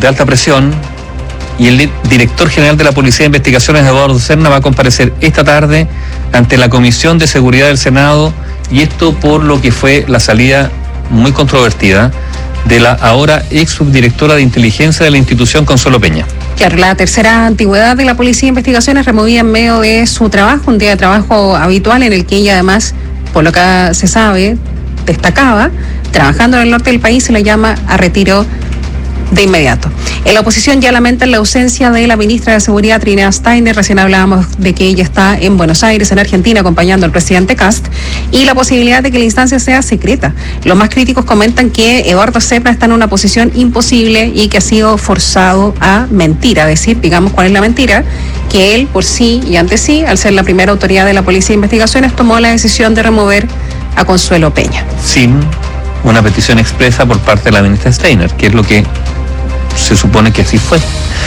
de alta presión, y el director general de la Policía de Investigaciones, Eduardo Serna, va a comparecer esta tarde ante la Comisión de Seguridad del Senado, y esto por lo que fue la salida muy controvertida de la ahora ex subdirectora de inteligencia de la institución, Consuelo Peña. Claro, la tercera antigüedad de la Policía de Investigaciones removida en medio de su trabajo, un día de trabajo habitual en el que ella además, por lo que se sabe, destacaba, trabajando en el norte del país, se le llama a retiro de inmediato. En la oposición ya lamentan la ausencia de la ministra de Seguridad, Trinidad Steiner. Recién hablábamos de que ella está en Buenos Aires, en Argentina, acompañando al presidente Kast, y la posibilidad de que la instancia sea secreta. Los más críticos comentan que Eduardo Serna está en una posición imposible y que ha sido forzado a mentir, a decir, digamos, cuál es la mentira, que él, por sí y ante sí, al ser la primera autoridad de la Policía de Investigaciones, tomó la decisión de remover a Consuelo Peña. Sin una petición expresa por parte de la ministra Steiner, que es lo que se supone que así fue.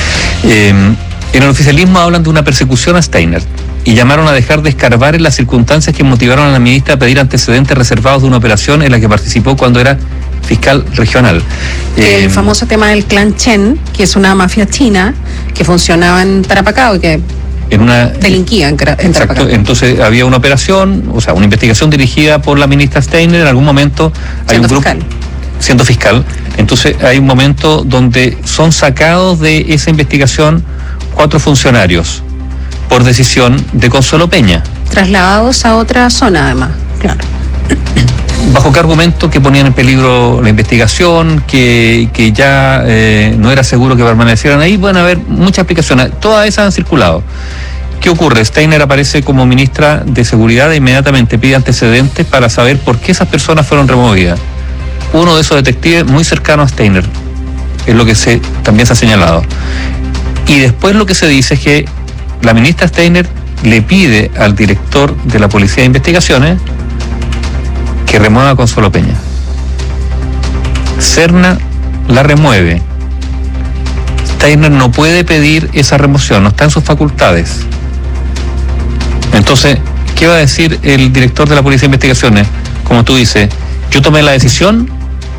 En el oficialismo hablan de una persecución a Steiner y llamaron a dejar de escarbar en las circunstancias que motivaron a la ministra a pedir antecedentes reservados de una operación en la que participó cuando era fiscal regional. El famoso tema del clan Chen, que es una mafia china que funcionaba en Tarapacá y que delinquía en Tarapacá. Exacto. Entonces había una operación, o sea, una investigación dirigida por la ministra Steiner. En algún momento hay un grupo siendo fiscal. Entonces hay un momento donde son sacados de esa investigación 4 funcionarios por decisión de Consuelo Peña. Trasladados a otra zona, además, claro. ¿Bajo qué argumento? Que ponían en peligro la investigación, que ya no era seguro que permanecieran ahí. Pueden haber muchas explicaciones, todas esas han circulado. ¿Qué ocurre? Steiner aparece como ministra de Seguridad e inmediatamente pide antecedentes para saber por qué esas personas fueron removidas. Uno de esos detectives muy cercano a Steiner, es lo que también se ha señalado. Y después lo que se dice es que la ministra Steiner le pide al director de la Policía de Investigaciones que remueva a Consuelo Peña. Serna la remueve. Steiner no puede pedir esa remoción, no está en sus facultades. Entonces, ¿qué va a decir el director de la Policía de Investigaciones? Como tú dices, yo tomé la decisión,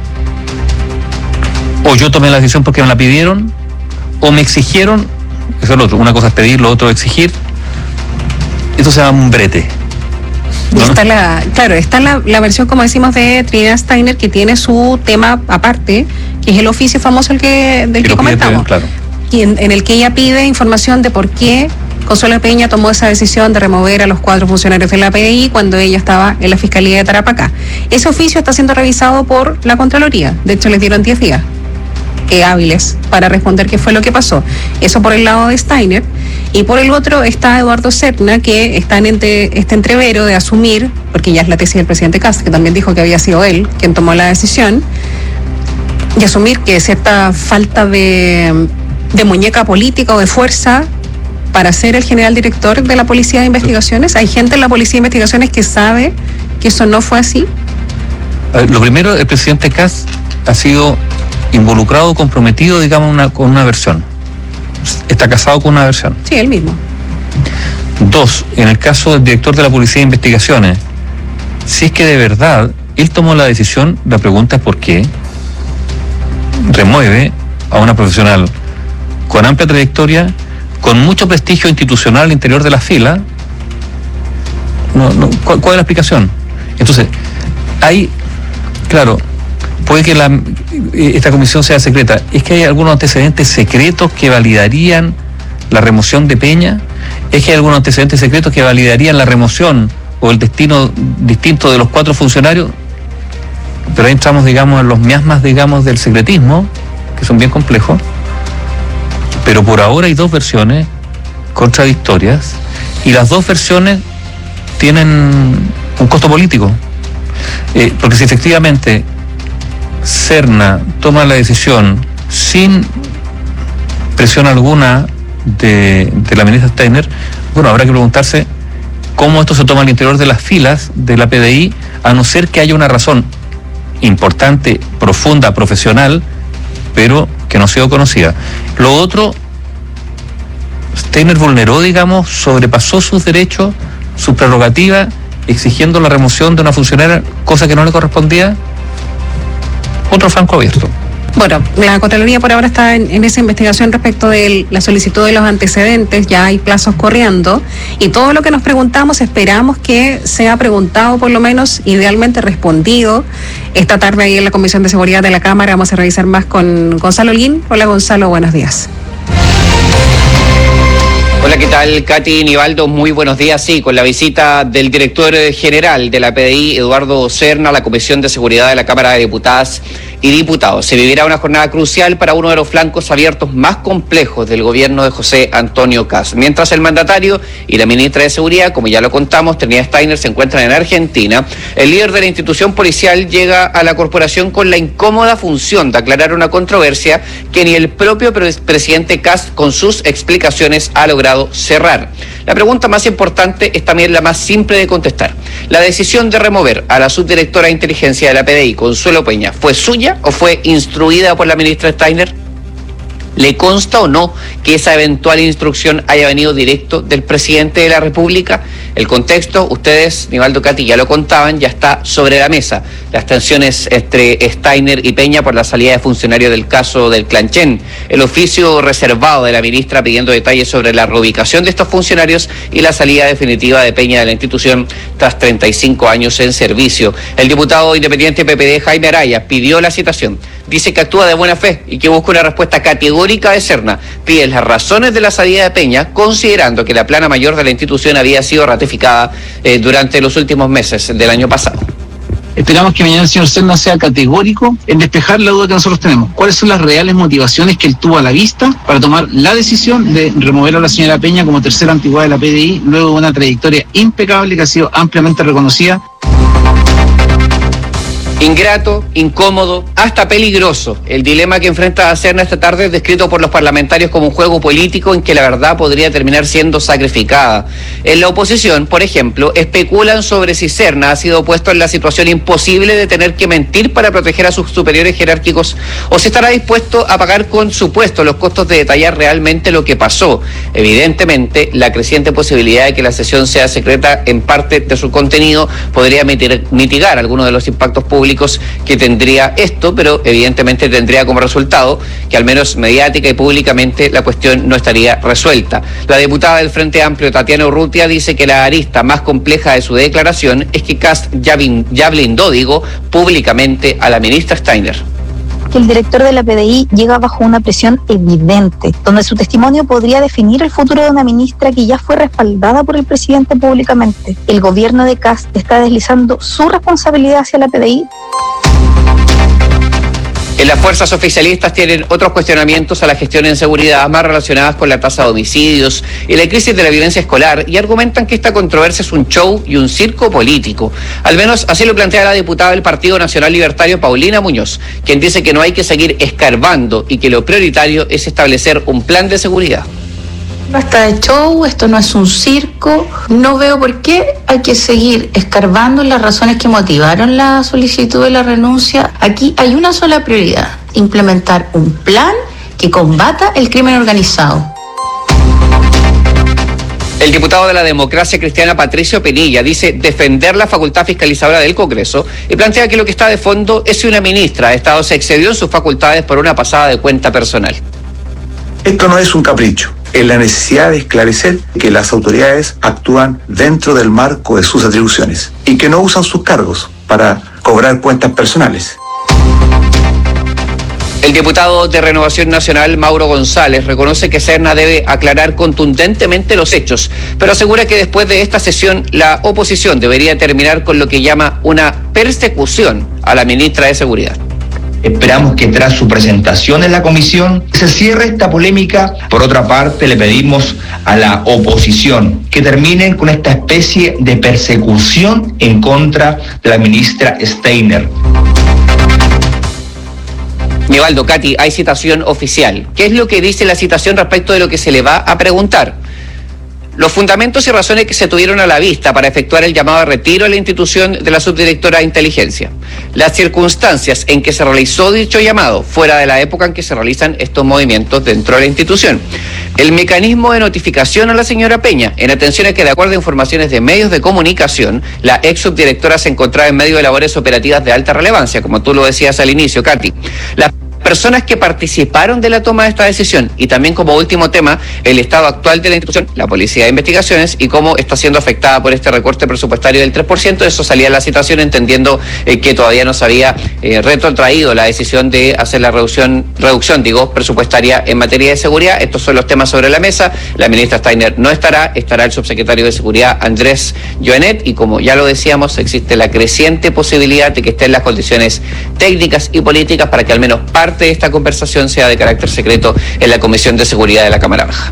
o yo tomé la decisión porque me la pidieron, o me exigieron. Eso es lo otro. Una cosa es pedir, lo otro es exigir. Esto se llama un brete. ¿No? Está la versión, como decimos, de Trinidad Steiner, que tiene su tema aparte, que es el oficio famoso del que comentamos. Claro. Y en el que ella pide información de por qué Consuelo Peña tomó esa decisión de remover a los 4 funcionarios de la PDI cuando ella estaba en la Fiscalía de Tarapacá. Ese oficio está siendo revisado por la Contraloría. De hecho, les dieron 10 días hábiles para responder qué fue lo que pasó. Eso por el lado de Steiner. Y por el otro está Eduardo Serna, que está en este entrevero de asumir, porque ya es la tesis del presidente Kast, que también dijo que había sido él quien tomó la decisión, y asumir que cierta falta de muñeca política o de fuerza para ser el general director de la Policía de Investigaciones. Hay gente en la Policía de Investigaciones que sabe que eso no fue así. Lo primero, el presidente Kast ha sido involucrado, comprometido, digamos, con una versión. Está casado con una versión. Sí, él mismo. 2, en el caso del director de la Policía de Investigaciones, si es que de verdad él tomó la decisión, la pregunta es por qué remueve a una profesional con amplia trayectoria, con mucho prestigio institucional al interior de la fila. ¿Cuál es la explicación? Entonces, claro, puede que esta comisión sea secreta. Es que hay algunos antecedentes secretos que validarían la remoción de Peña. Es que hay algunos antecedentes secretos que validarían la remoción o el destino distinto de los 4 funcionarios. Pero ahí entramos, digamos, en los miasmas, digamos, del secretismo, que son bien complejos. Pero por ahora hay 2 versiones contradictorias y las 2 versiones tienen un costo político. Porque si efectivamente Serna toma la decisión sin presión alguna de la ministra Steiner, bueno, habrá que preguntarse cómo esto se toma al interior de las filas de la PDI, a no ser que haya una razón importante, profunda, profesional, pero que no ha sido conocida. Lo otro, Steiner vulneró, digamos, sobrepasó sus derechos, sus prerrogativas, exigiendo la remoción de una funcionaria, cosa que no le correspondía. Otro franco abierto. Bueno, la Contraloría por ahora está en esa investigación respecto de la solicitud de los antecedentes, ya hay plazos corriendo, y todo lo que nos preguntamos esperamos que sea preguntado, por lo menos idealmente respondido. Esta tarde ahí en la Comisión de Seguridad de la Cámara vamos a revisar más con Gonzalo Holguín. Hola Gonzalo, buenos días. Hola, ¿qué tal? Katy, Nivaldo, muy buenos días. Sí, con la visita del director general de la PDI, Eduardo Serna, a la Comisión de Seguridad de la Cámara de Diputadas y Diputados. Se vivirá una jornada crucial para uno de los flancos abiertos más complejos del gobierno de José Antonio Kast. Mientras el mandatario y la ministra de Seguridad, como ya lo contamos, Trinidad Steiner, se encuentran en Argentina, el líder de la institución policial llega a la corporación con la incómoda función de aclarar una controversia que ni el propio presidente Kast, con sus explicaciones, ha logrado cerrar. La pregunta más importante es también la más simple de contestar. ¿La decisión de remover a la subdirectora de inteligencia de la PDI, Consuelo Peña, fue suya o fue instruida por la ministra Steiner? ¿Le consta o no que esa eventual instrucción haya venido directo del presidente de la República? El contexto, ustedes, Nivaldo, Katy, ya lo contaban, ya está sobre la mesa. Las tensiones entre Steiner y Peña por la salida de funcionarios del caso del Clanchen, el oficio reservado de la ministra pidiendo detalles sobre la reubicación de estos funcionarios y la salida definitiva de Peña de la institución tras 35 años en servicio. El diputado independiente PPD, Jaime Araya, pidió la citación. Dice que actúa de buena fe y que busca una respuesta categórica de Serna. Pide las razones de la salida de Peña, considerando que la plana mayor de la institución había sido ratificada durante los últimos meses del año pasado. Esperamos que mañana el señor Serna sea categórico en despejar la duda que nosotros tenemos. ¿Cuáles son las reales motivaciones que él tuvo a la vista para tomar la decisión de remover a la señora Peña como tercera antigüedad de la PDI, luego de una trayectoria impecable que ha sido ampliamente reconocida? Ingrato, incómodo, hasta peligroso. El dilema que enfrenta a Serna esta tarde es descrito por los parlamentarios como un juego político en que la verdad podría terminar siendo sacrificada. En la oposición, por ejemplo, especulan sobre si Serna ha sido puesto en la situación imposible de tener que mentir para proteger a sus superiores jerárquicos, o si estará dispuesto a pagar con su puesto los costos de detallar realmente lo que pasó. Evidentemente, la creciente posibilidad de que la sesión sea secreta en parte de su contenido podría mitigar algunos de los impactos públicos que tendría esto, pero evidentemente tendría como resultado que al menos mediática y públicamente la cuestión no estaría resuelta. La diputada del Frente Amplio, Tatiana Urrutia, dice que la arista más compleja de su declaración es que Kast ya blindó, públicamente a la ministra Steiner. Que el director de la PDI llega bajo una presión evidente, donde su testimonio podría definir el futuro de una ministra que ya fue respaldada por el presidente públicamente. El gobierno de Kast está deslizando su responsabilidad hacia la PDI. En las fuerzas oficialistas tienen otros cuestionamientos a la gestión en seguridad más relacionadas con la tasa de homicidios y la crisis de la violencia escolar, y argumentan que esta controversia es un show y un circo político. Al menos así lo plantea la diputada del Partido Nacional Libertario, Paulina Muñoz, quien dice que no hay que seguir escarbando y que lo prioritario es establecer un plan de seguridad. Basta de show, esto no es un circo. No veo por qué hay que seguir escarbando en las razones que motivaron la solicitud de la renuncia. Aquí hay una sola prioridad: implementar un plan que combata el crimen organizado. El diputado de la Democracia Cristiana, Patricio Pinilla, dice defender la facultad fiscalizadora del Congreso y plantea que lo que está de fondo es si una ministra de Estado se excedió en sus facultades por una pasada de cuenta personal. Esto no es un capricho, es la necesidad de esclarecer que las autoridades actúan dentro del marco de sus atribuciones y que no usan sus cargos para cobrar cuentas personales. El diputado de Renovación Nacional, Mauro González, reconoce que Serna debe aclarar contundentemente los hechos, pero asegura que después de esta sesión la oposición debería terminar con lo que llama una persecución a la ministra de Seguridad. Esperamos que tras su presentación en la comisión se cierre esta polémica. Por otra parte, le pedimos a la oposición que terminen con esta especie de persecución en contra de la ministra Steiner. Nivaldo, Katy, hay citación oficial. ¿Qué es lo que dice la citación respecto de lo que se le va a preguntar? Los fundamentos y razones que se tuvieron a la vista para efectuar el llamado a retiro de la institución de la subdirectora de inteligencia. Las circunstancias en que se realizó dicho llamado, fuera de la época en que se realizan estos movimientos dentro de la institución. El mecanismo de notificación a la señora Peña, en atención a que, de acuerdo a informaciones de medios de comunicación, la ex subdirectora se encontraba en medio de labores operativas de alta relevancia, como tú lo decías al inicio, Katy. Las personas que participaron de la toma de esta decisión, y también como último tema, el estado actual de la institución, la Policía de Investigaciones, y cómo está siendo afectada por este recorte presupuestario del 3%. Eso salía la situación, entendiendo que todavía no se había retrotraído la decisión de hacer la reducción presupuestaria en materia de seguridad. Estos son los temas sobre la mesa. La ministra Steiner no estará el subsecretario de Seguridad Andrés Joanet, y como ya lo decíamos, existe la creciente posibilidad de que estén las condiciones técnicas y políticas para que al menos parte de esta conversación sea de carácter secreto en la Comisión de Seguridad de la Cámara Baja.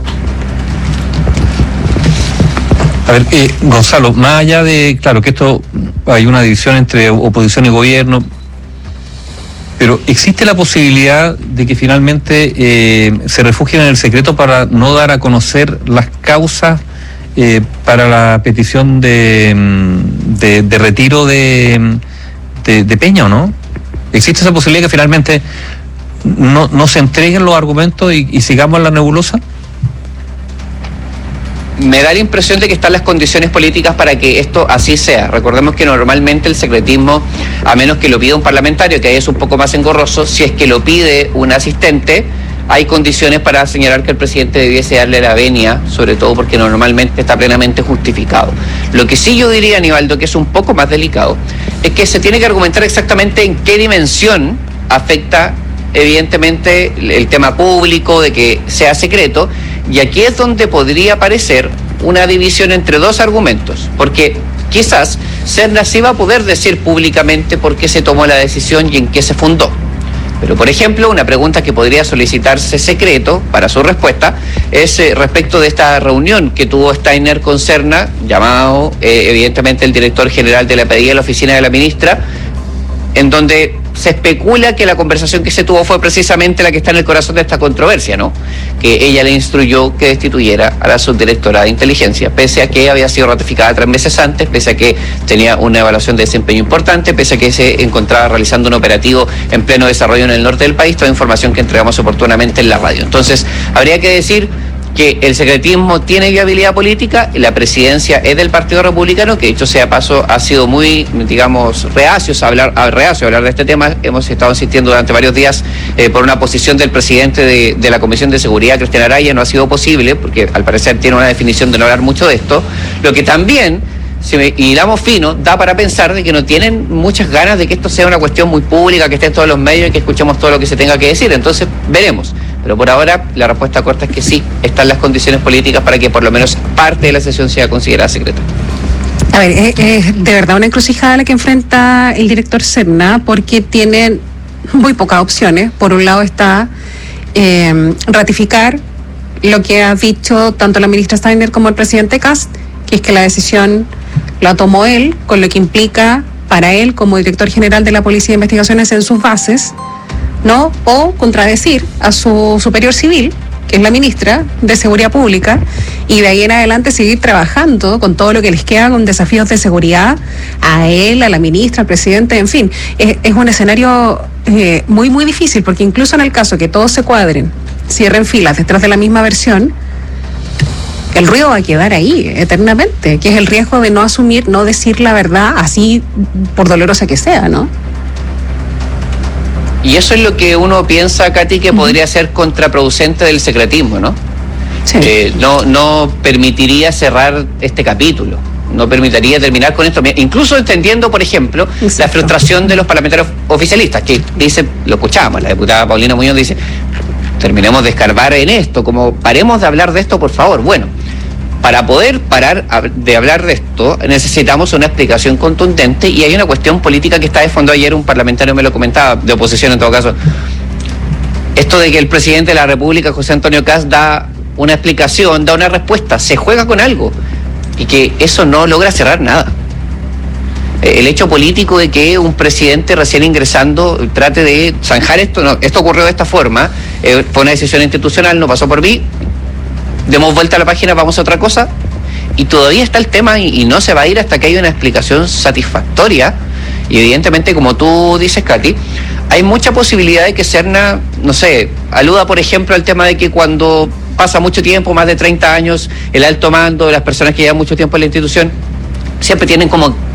A ver, Gonzalo, más allá de, claro, que esto hay una división entre oposición y gobierno, pero ¿existe la posibilidad de que finalmente se refugien en el secreto para no dar a conocer las causas para la petición de retiro de Peña, o no? ¿Existe esa posibilidad que finalmente no se entreguen los argumentos y sigamos en la nebulosa? Me da la impresión de que están las condiciones políticas para que esto así sea. Recordemos que normalmente el secretismo, a menos que lo pida un parlamentario, que ahí es un poco más engorroso, si es que lo pide un asistente, hay condiciones para señalar que el presidente debiese darle la venia, sobre todo porque normalmente está plenamente justificado. Lo que sí yo diría, Aníbaldo, que es un poco más delicado, es que se tiene que argumentar exactamente en qué dimensión afecta evidentemente el tema público, de que sea secreto, y aquí es donde podría aparecer una división entre dos argumentos, porque quizás Serna sí va a poder decir públicamente por qué se tomó la decisión y en qué se fundó. Pero, por ejemplo, una pregunta que podría solicitarse secreto para su respuesta es respecto de esta reunión que tuvo Steiner con Serna, llamado evidentemente el director general de la PDI a la oficina de la ministra, en donde se especula que la conversación que se tuvo fue precisamente la que está en el corazón de esta controversia, ¿no? Que ella le instruyó que destituyera a la subdirectora de inteligencia, pese a que había sido ratificada 3 meses antes, pese a que tenía una evaluación de desempeño importante, pese a que se encontraba realizando un operativo en pleno desarrollo en el norte del país, toda información que entregamos oportunamente en la radio. Entonces, habría que decir que el secretismo tiene viabilidad política, la presidencia es del Partido Republicano, que dicho sea paso ha sido muy, digamos, reacio a hablar de este tema. Hemos estado insistiendo durante varios días por una posición del presidente de la Comisión de Seguridad, Cristian Araya. No ha sido posible, porque al parecer tiene una definición de no hablar mucho de esto, lo que también, si hilamos fino, da para pensar de que no tienen muchas ganas de que esto sea una cuestión muy pública, que esté en todos los medios y que escuchemos todo lo que se tenga que decir. Entonces, veremos. Pero por ahora, la respuesta corta es que sí, están las condiciones políticas para que por lo menos parte de la sesión sea considerada secreta. A ver, es de verdad una encrucijada la que enfrenta el director Serna, porque tiene muy pocas opciones. Por un lado está ratificar lo que ha dicho tanto la ministra Steiner como el presidente Kast, que es que la decisión la tomó él, con lo que implica para él como director general de la Policía de Investigaciones en sus bases, ¿no? O contradecir a su superior civil, que es la ministra de Seguridad Pública, y de ahí en adelante seguir trabajando con todo lo que les queda con desafíos de seguridad a él, a la ministra, al presidente, en fin. Es un escenario muy, muy difícil, porque incluso en el caso que todos se cuadren, cierren filas detrás de la misma versión, el ruido va a quedar ahí eternamente, que es el riesgo de no asumir, no decir la verdad, así por dolorosa que sea, ¿no? Y eso es lo que uno piensa, Katy, que podría ser contraproducente del secretismo, ¿no? Sí. No permitiría cerrar este capítulo, no permitiría terminar con esto, incluso entendiendo, por ejemplo, la frustración de los parlamentarios oficialistas, que dice, lo escuchamos, la diputada Paulina Muñoz dice, terminemos de escarbar en esto, como paremos de hablar de esto, por favor. Bueno, para poder parar de hablar de esto, necesitamos una explicación contundente, y hay una cuestión política que está de fondo. Ayer un parlamentario me lo comentaba, de oposición en todo caso, esto de que el presidente de la República, José Antonio Kast, da una explicación, da una respuesta, se juega con algo, y que eso no logra cerrar nada. El hecho político de que un presidente recién ingresando trate de zanjar esto, no, esto ocurrió de esta forma, fue una decisión institucional, no pasó por mí, demos vuelta a la página, vamos a otra cosa, y todavía está el tema y no se va a ir hasta que haya una explicación satisfactoria. Y evidentemente, como tú dices, Katy, hay mucha posibilidad de que Serna, no sé, aluda por ejemplo al tema de que cuando pasa mucho tiempo, más de 30 años, el alto mando, las personas que llevan mucho tiempo en la institución, siempre tienen como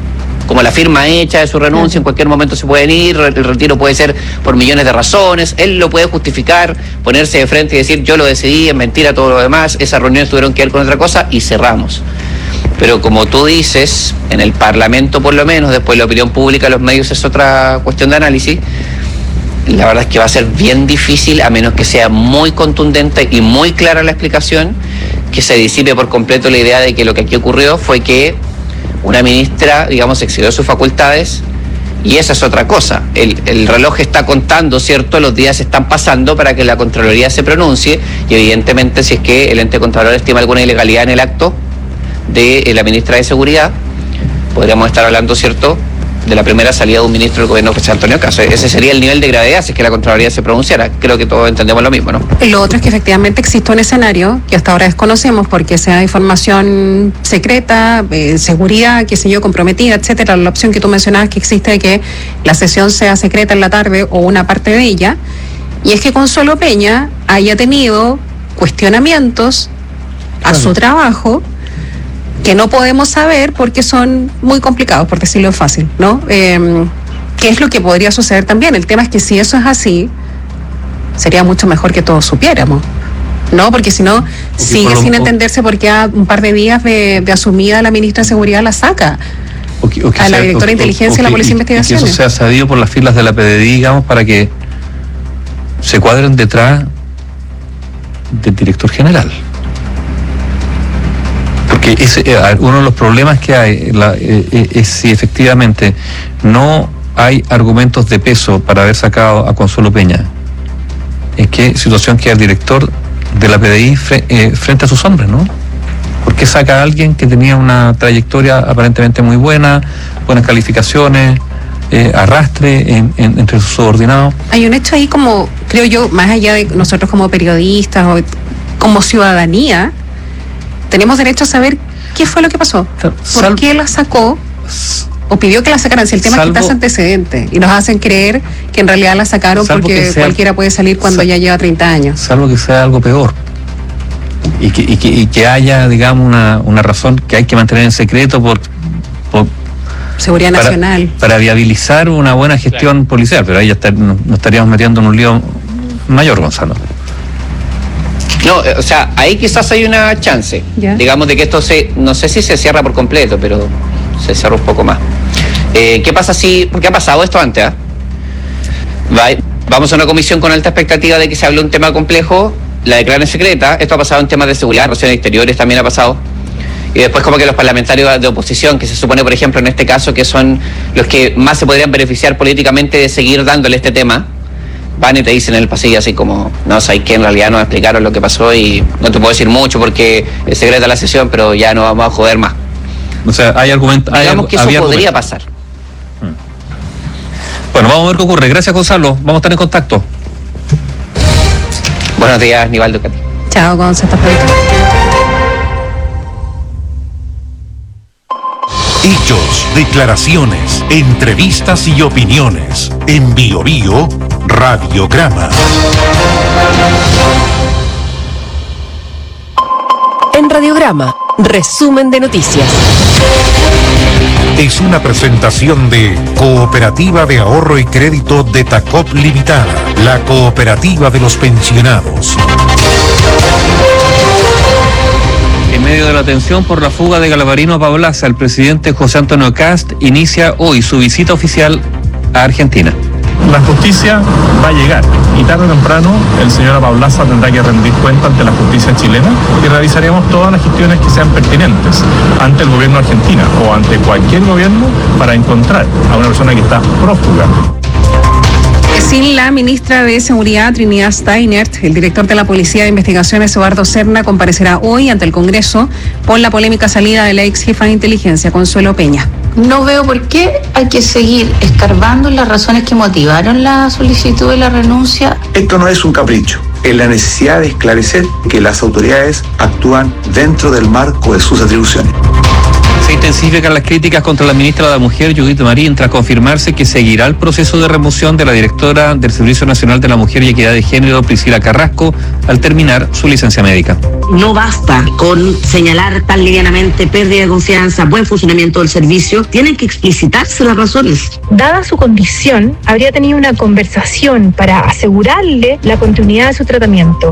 como la firma hecha de su renuncia, en cualquier momento se pueden ir, el retiro puede ser por millones de razones, él lo puede justificar, ponerse de frente y decir yo lo decidí, es mentira todo lo demás, esas reuniones tuvieron que ver con otra cosa y cerramos. Pero como tú dices, en el Parlamento por lo menos, después la opinión pública, los medios es otra cuestión de análisis, la verdad es que va a ser bien difícil, a menos que sea muy contundente y muy clara la explicación, que se disipe por completo la idea de que lo que aquí ocurrió fue que una ministra, digamos, excedió sus facultades, y esa es otra cosa. El reloj está contando, ¿cierto? Los días están pasando para que la Contraloría se pronuncie, y evidentemente si es que el ente contralor estima alguna ilegalidad en el acto de la ministra de Seguridad, podríamos estar hablando, ¿cierto?, de la primera salida de un ministro del gobierno, José Antonio Cast. Ese sería el nivel de gravedad si es que la Contraloría se pronunciara. Creo que todos entendemos lo mismo, ¿no? Lo otro es que efectivamente existe un escenario que hasta ahora desconocemos porque sea información secreta, seguridad, qué sé yo, comprometida, etcétera. La opción que tú mencionabas que existe de que la sesión sea secreta en la tarde o una parte de ella, y es que Consuelo Peña haya tenido cuestionamientos a su trabajo que no podemos saber porque son muy complicados, por decirlo fácil, ¿no? ¿Qué es lo que podría suceder también? El tema es que si eso es así, sería mucho mejor que todos supiéramos, ¿no? Porque si no, sigue sin entenderse por qué a un par de días de asumida la ministra de Seguridad la saca a la directora de Inteligencia y la Policía de Investigaciones. Que eso sea sabido por las filas de la PDI, digamos, para que se cuadren detrás del director general. Porque uno de los problemas que hay es si efectivamente no hay argumentos de peso para haber sacado a Consuelo Peña. ¿En qué situación queda el director de la PDI frente a sus hombres, no? ¿Por qué saca a alguien que tenía una trayectoria aparentemente muy buena, buenas calificaciones, arrastre entre sus subordinados? Hay un hecho ahí como, creo yo, más allá de nosotros como periodistas o como ciudadanía, tenemos derecho a saber qué fue lo que pasó, por qué la sacó o pidió que la sacaran. Si el tema es que está ese antecedente y nos hacen creer que en realidad la sacaron porque cualquiera puede salir cuando ya lleva 30 años. Salvo que sea algo peor y que haya, digamos, una razón que hay que mantener en secreto por seguridad nacional. Para viabilizar una buena gestión policial, pero ahí ya nos estaríamos metiendo en un lío mayor, Gonzalo. No, o sea, ahí quizás hay una chance, digamos, de que esto no sé si se cierra por completo, pero se cierra un poco más. ¿Qué pasa porque ha pasado esto antes? Vamos a una comisión con alta expectativa de que se hable un tema complejo, la declaran secreta, esto ha pasado en temas de seguridad, relaciones exteriores también ha pasado, y después como que los parlamentarios de oposición, que se supone, por ejemplo, en este caso, que son los que más se podrían beneficiar políticamente de seguir dándole este tema, van y te dicen en el pasillo así como, no, sabes que en realidad nos explicaron lo que pasó y no te puedo decir mucho porque es secreta la sesión, pero ya no vamos a joder más. O sea, hay argumentos. Digamos que eso podría pasar. Bueno, vamos a ver qué ocurre. Gracias, Gonzalo. Vamos a estar en contacto. Buenos días, Nivaldo. Chao, Gonzalo. Hechos, declaraciones, entrevistas y opiniones. En Bio Bio Radiograma. En Radiograma, resumen de noticias. Es una presentación de Cooperativa de Ahorro y Crédito de Tacop Limitada, la cooperativa de los pensionados. En medio de la tensión por la fuga de Galvarino a Paulaza, el presidente José Antonio Cast inicia hoy su visita oficial a Argentina. La justicia va a llegar y tarde o temprano el señor Paulaza tendrá que rendir cuenta ante la justicia chilena y realizaremos todas las gestiones que sean pertinentes ante el gobierno argentino o ante cualquier gobierno para encontrar a una persona que está prófuga. Sin la ministra de Seguridad, Trinidad Steinert, el director de la Policía de Investigaciones, Eduardo Serna, comparecerá hoy ante el Congreso por la polémica salida de la ex jefa de inteligencia, Consuelo Peña. No veo por qué hay que seguir escarbando las razones que motivaron la solicitud de la renuncia. Esto no es un capricho. Es la necesidad de esclarecer que las autoridades actúan dentro del marco de sus atribuciones. Sí, intensifican las críticas contra la ministra de la Mujer, Judith Marín, tras confirmarse que seguirá el proceso de remoción de la directora del Servicio Nacional de la Mujer y Equidad de Género, Priscila Carrasco, al terminar su licencia médica. No basta con señalar tan livianamente pérdida de confianza, buen funcionamiento del servicio, tienen que explicitarse las razones. Dada su condición, habría tenido una conversación para asegurarle la continuidad de su tratamiento.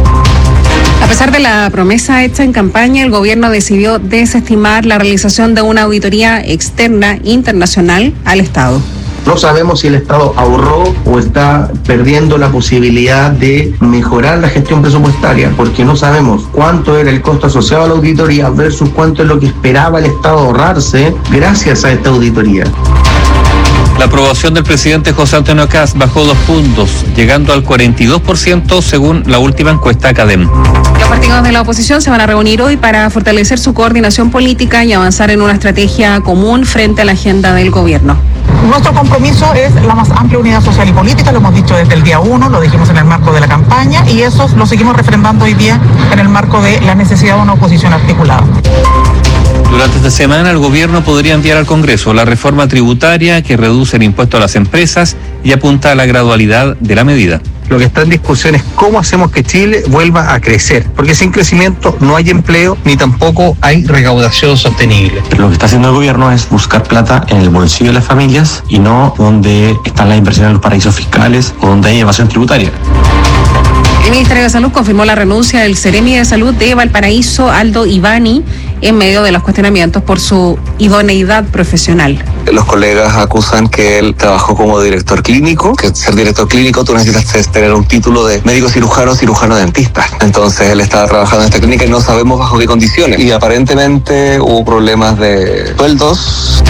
A pesar de la promesa hecha en campaña, el gobierno decidió desestimar la realización de una auditoría externa internacional al Estado. No sabemos si el Estado ahorró o está perdiendo la posibilidad de mejorar la gestión presupuestaria, porque no sabemos cuánto era el costo asociado a la auditoría versus cuánto es lo que esperaba el Estado ahorrarse gracias a esta auditoría. La aprobación del presidente José Antonio Kast bajó 2 puntos, llegando al 42% según la última encuesta Academ. Los partidos de la oposición se van a reunir hoy para fortalecer su coordinación política y avanzar en una estrategia común frente a la agenda del gobierno. Nuestro compromiso es la más amplia unidad social y política, lo hemos dicho desde el día 1, lo dijimos en el marco de la campaña y eso lo seguimos refrendando hoy día en el marco de la necesidad de una oposición articulada. Durante esta semana el gobierno podría enviar al Congreso la reforma tributaria que reduce el impuesto a las empresas y apunta a la gradualidad de la medida. Lo que está en discusión es cómo hacemos que Chile vuelva a crecer, porque sin crecimiento no hay empleo ni tampoco hay recaudación sostenible. Lo que está haciendo el gobierno es buscar plata en el bolsillo de las familias y no donde están las inversiones en los paraísos fiscales o donde hay evasión tributaria. El Ministerio de Salud confirmó la renuncia del Seremi de Salud de Valparaíso, Aldo Ivani, en medio de los cuestionamientos por su idoneidad profesional. Los colegas acusan que él trabajó como director clínico, que ser director clínico tú necesitas tener un título de médico cirujano dentista. Entonces él estaba trabajando en esta clínica y no sabemos bajo qué condiciones. Y aparentemente hubo problemas de sueldos.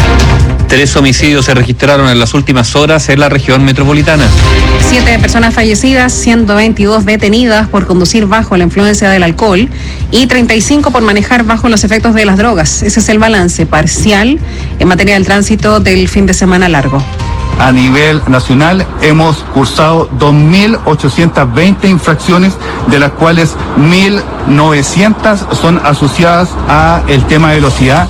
3 homicidios se registraron en las últimas horas en la región metropolitana. 7 personas fallecidas, 122 detenidas por conducir bajo la influencia del alcohol y 35 por manejar bajo los efectos de las drogas. Ese es el balance parcial en materia del tránsito del fin de semana largo. A nivel nacional hemos cursado 2.820 infracciones, de las cuales 1.900 son asociadas a el tema de velocidad.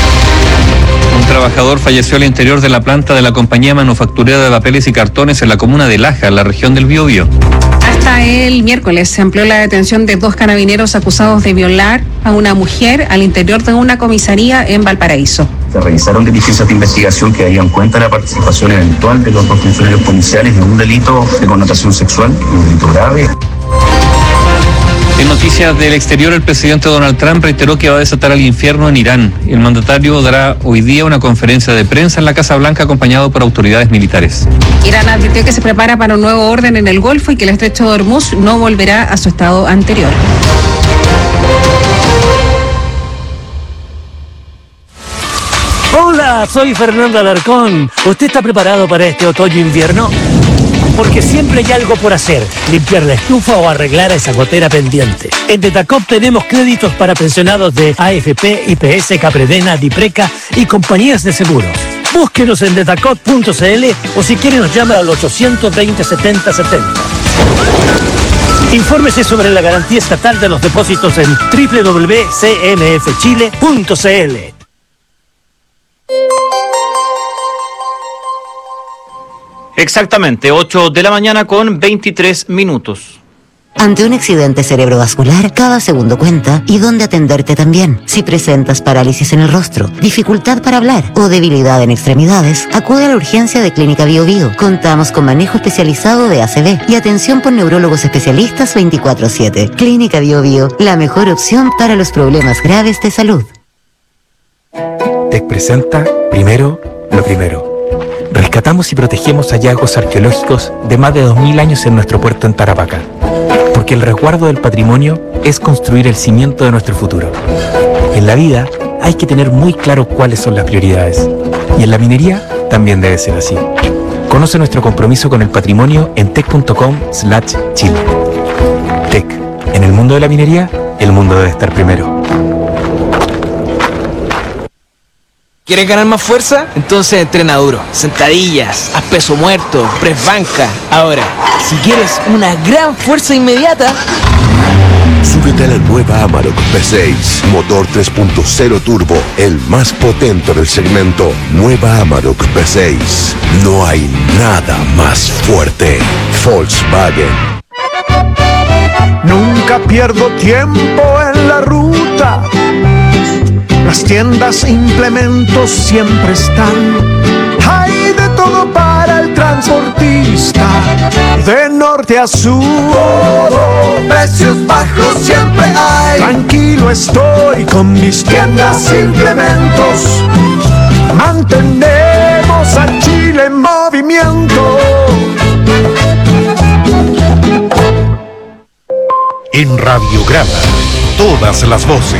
Un trabajador falleció al interior de la planta de la compañía manufacturera de papeles y cartones en la comuna de Laja, en la región del Biobío. Hasta el miércoles se amplió la detención de 2 carabineros acusados de violar a una mujer al interior de una comisaría en Valparaíso. Se realizaron diligencias de investigación que darían cuenta de la participación eventual de los 2 funcionarios policiales en un delito de connotación sexual, un delito grave. En noticias del exterior, el presidente Donald Trump reiteró que va a desatar el infierno en Irán. El mandatario dará hoy día una conferencia de prensa en la Casa Blanca acompañado por autoridades militares. Irán advirtió que se prepara para un nuevo orden en el Golfo y que el estrecho de Hormuz no volverá a su estado anterior. Hola, soy Fernando Alarcón. ¿Usted está preparado para este otoño-invierno? Porque siempre hay algo por hacer, limpiar la estufa o arreglar a esa gotera pendiente. En Detacop tenemos créditos para pensionados de AFP, IPS, Capredena, Dipreca y compañías de seguros. Búsquenos en detacop.cl o si quiere nos llama al 820 70 70. Infórmese sobre la garantía estatal de los depósitos en www.cmfchile.cl. Exactamente, 8 de la mañana con 23 minutos. Ante un accidente cerebrovascular, cada segundo cuenta y dónde atenderte también. Si presentas parálisis en el rostro, dificultad para hablar o debilidad en extremidades, acude a la urgencia de Clínica Biobío. Contamos con manejo especializado de ACV y atención por neurólogos especialistas 24/7. Clínica Biobío, la mejor opción para los problemas graves de salud. TEC presenta Primero lo Primero. Rescatamos y protegemos hallazgos arqueológicos de más de 2000 años en nuestro puerto en Tarapacá. Porque el resguardo del patrimonio es construir el cimiento de nuestro futuro. En la vida hay que tener muy claro cuáles son las prioridades. Y en la minería también debe ser así. Conoce nuestro compromiso con el patrimonio en tec.com/Chile. TEC. En el mundo de la minería, el mundo debe estar primero. ¿Quieres ganar más fuerza? Entonces entrena duro. Sentadillas, haz peso muerto, press banca. Ahora, si quieres una gran fuerza inmediata, Súbete a la nueva Amarok V6, motor 3.0 turbo, el más potente del segmento. Nueva Amarok V6. No hay nada más fuerte. Volkswagen. Nunca pierdo tiempo en la ruta. Las tiendas e implementos siempre están. Hay de todo para el transportista, de norte a sur. Precios bajos siempre hay. Tranquilo estoy con mis tiendas e implementos. Mantenemos a Chile en movimiento. En Radiograma, todas las voces.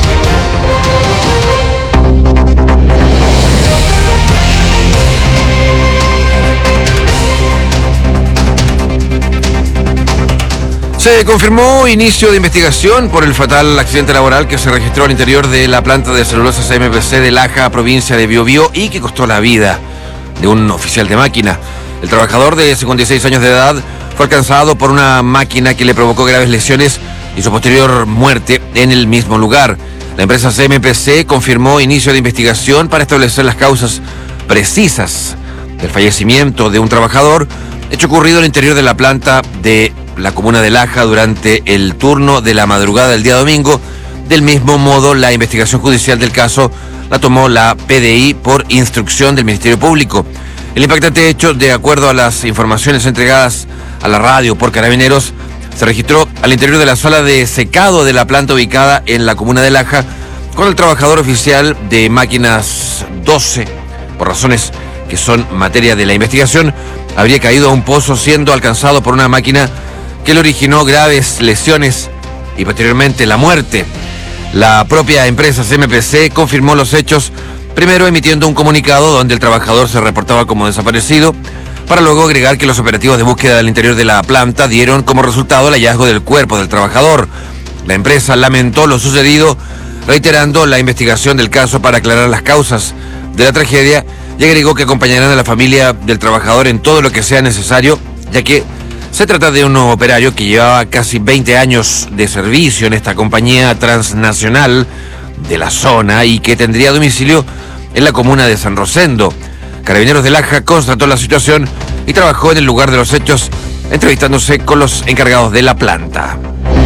Se confirmó inicio de investigación por el fatal accidente laboral que se registró al interior de la planta de celulosa CMPC de Laja, provincia de Biobío, y que costó la vida de un oficial de máquina. El trabajador de 56 años de edad fue alcanzado por una máquina que le provocó graves lesiones y su posterior muerte en el mismo lugar. La empresa CMPC confirmó inicio de investigación para establecer las causas precisas del fallecimiento de un trabajador, hecho ocurrido al interior de la planta de la comuna de Laja durante el turno de la madrugada del día domingo. Del mismo modo, la investigación judicial del caso la tomó la PDI por instrucción del Ministerio Público. El impactante hecho, de acuerdo a las informaciones entregadas a la radio por Carabineros, se registró al interior de la sala de secado de la planta ubicada en la comuna de Laja, con el trabajador oficial de máquinas 12, por razones que son materia de la investigación, habría caído a un pozo siendo alcanzado por una máquina que le originó graves lesiones y posteriormente la muerte. La propia empresa CMPC confirmó los hechos, primero emitiendo un comunicado donde el trabajador se reportaba como desaparecido, para luego agregar que los operativos de búsqueda del interior de la planta dieron como resultado el hallazgo del cuerpo del trabajador. La empresa lamentó lo sucedido, reiterando la investigación del caso para aclarar las causas de la tragedia, y agregó que acompañarán a la familia del trabajador en todo lo que sea necesario, ya que se trata de un operario que llevaba casi 20 años de servicio en esta compañía transnacional de la zona y que tendría domicilio en la comuna de San Rosendo. Carabineros de Laja constató la situación y trabajó en el lugar de los hechos, entrevistándose con los encargados de la planta.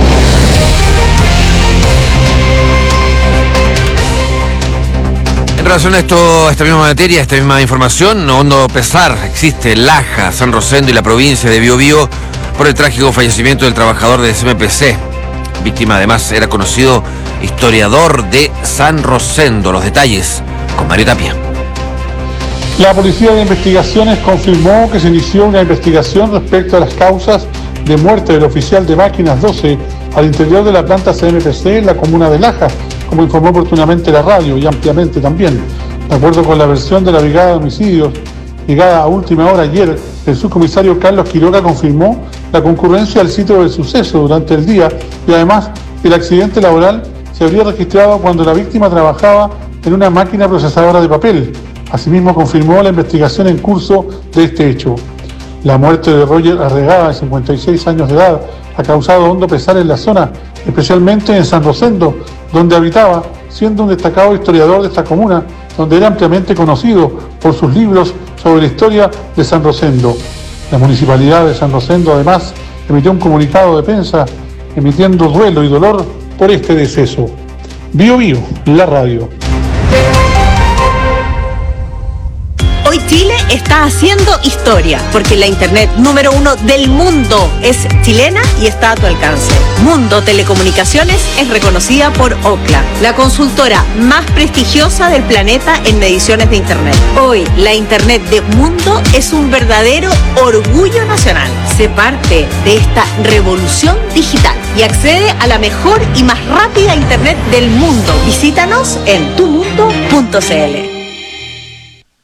En relación a esta misma materia, esta misma información, hondo pesar existe en Laja, San Rosendo y la provincia de Biobío por el trágico fallecimiento del trabajador de CMPC. Víctima, además, era conocido historiador de San Rosendo. Los detalles con Mario Tapia. La Policía de Investigaciones confirmó que se inició una investigación respecto a las causas de muerte del oficial de máquinas 12 al interior de la planta CMPC en la comuna de Laja, como informó oportunamente la radio y ampliamente también. De acuerdo con la versión de la Brigada de Homicidios, llegada a última hora ayer, el subcomisario Carlos Quiroga confirmó la concurrencia al sitio del suceso durante el día y además que el accidente laboral se habría registrado cuando la víctima trabajaba en una máquina procesadora de papel. Asimismo, confirmó la investigación en curso de este hecho. La muerte de Roger Arregada, de 56 años de edad, ha causado hondo pesar en la zona, especialmente en San Rosendo, donde habitaba, siendo un destacado historiador de esta comuna, donde era ampliamente conocido por sus libros sobre la historia de San Rosendo. La Municipalidad de San Rosendo, además, emitió un comunicado de prensa emitiendo duelo y dolor por este deceso. Biobío, la radio. Hoy Chile está haciendo historia, porque la internet número 1 del mundo es chilena y está a tu alcance. Mundo Telecomunicaciones es reconocida por Ookla, la consultora más prestigiosa del planeta en mediciones de internet. Hoy, la internet de Mundo es un verdadero orgullo nacional. Sé parte de esta revolución digital y accede a la mejor y más rápida internet del mundo. Visítanos en tumundo.cl.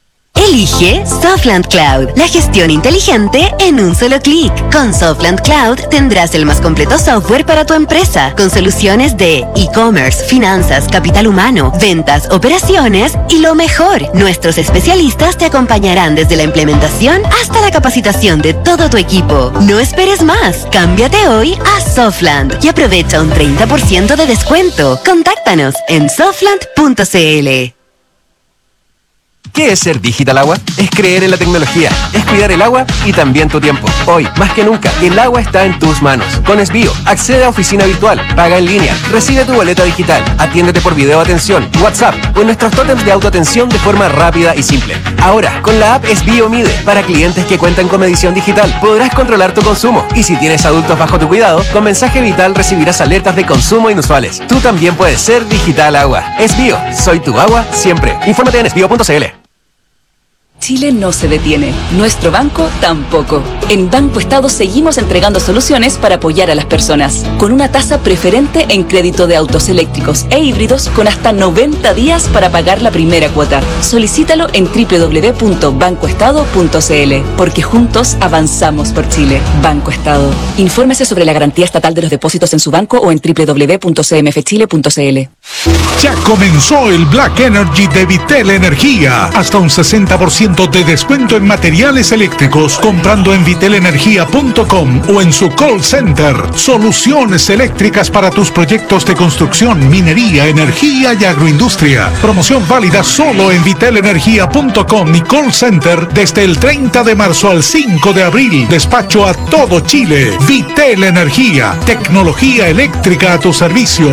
Elige Softland Cloud, la gestión inteligente en un solo clic. Con Softland Cloud tendrás el más completo software para tu empresa, con soluciones de e-commerce, finanzas, capital humano, ventas, operaciones y lo mejor, nuestros especialistas te acompañarán desde la implementación hasta la capacitación de todo tu equipo. No esperes más, cámbiate hoy a Softland y aprovecha un 30% de descuento. Contáctanos en softland.cl. ¿Qué es ser Digital Agua? Es creer en la tecnología, es cuidar el agua y también tu tiempo. Hoy, más que nunca, el agua está en tus manos. Con Esbio, accede a oficina virtual, paga en línea, recibe tu boleta digital, atiéndete por video atención, WhatsApp o en nuestros tótems de autoatención de forma rápida y simple. Ahora, con la app Esbio Mide, para clientes que cuentan con medición digital, podrás controlar tu consumo. Y si tienes adultos bajo tu cuidado, con mensaje vital recibirás alertas de consumo inusuales. Tú también puedes ser Digital Agua. Esbio, soy tu agua siempre. Infórmate en esbio.cl. Chile no se detiene, nuestro banco tampoco. En Banco Estado seguimos entregando soluciones para apoyar a las personas, con una tasa preferente en crédito de autos eléctricos e híbridos con hasta 90 días para pagar la primera cuota. Solicítalo en www.bancoestado.cl, porque juntos avanzamos por Chile. Banco Estado. Infórmese sobre la garantía estatal de los depósitos en su banco o en www.cmfchile.cl. Ya comenzó el Black Energy de Vitel Energía. Hasta un 60% de descuento en materiales eléctricos comprando en vitelenergia.com o en su call center. Soluciones eléctricas para tus proyectos de construcción, minería, energía y agroindustria. Promoción válida solo en vitelenergia.com y call center desde el 30 de marzo al 5 de abril. Despacho a todo Chile. Vitel Energía. Tecnología eléctrica a tu servicio.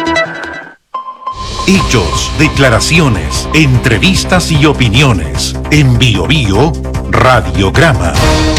Hechos, declaraciones, entrevistas y opiniones. En Bio Bio, Radiograma.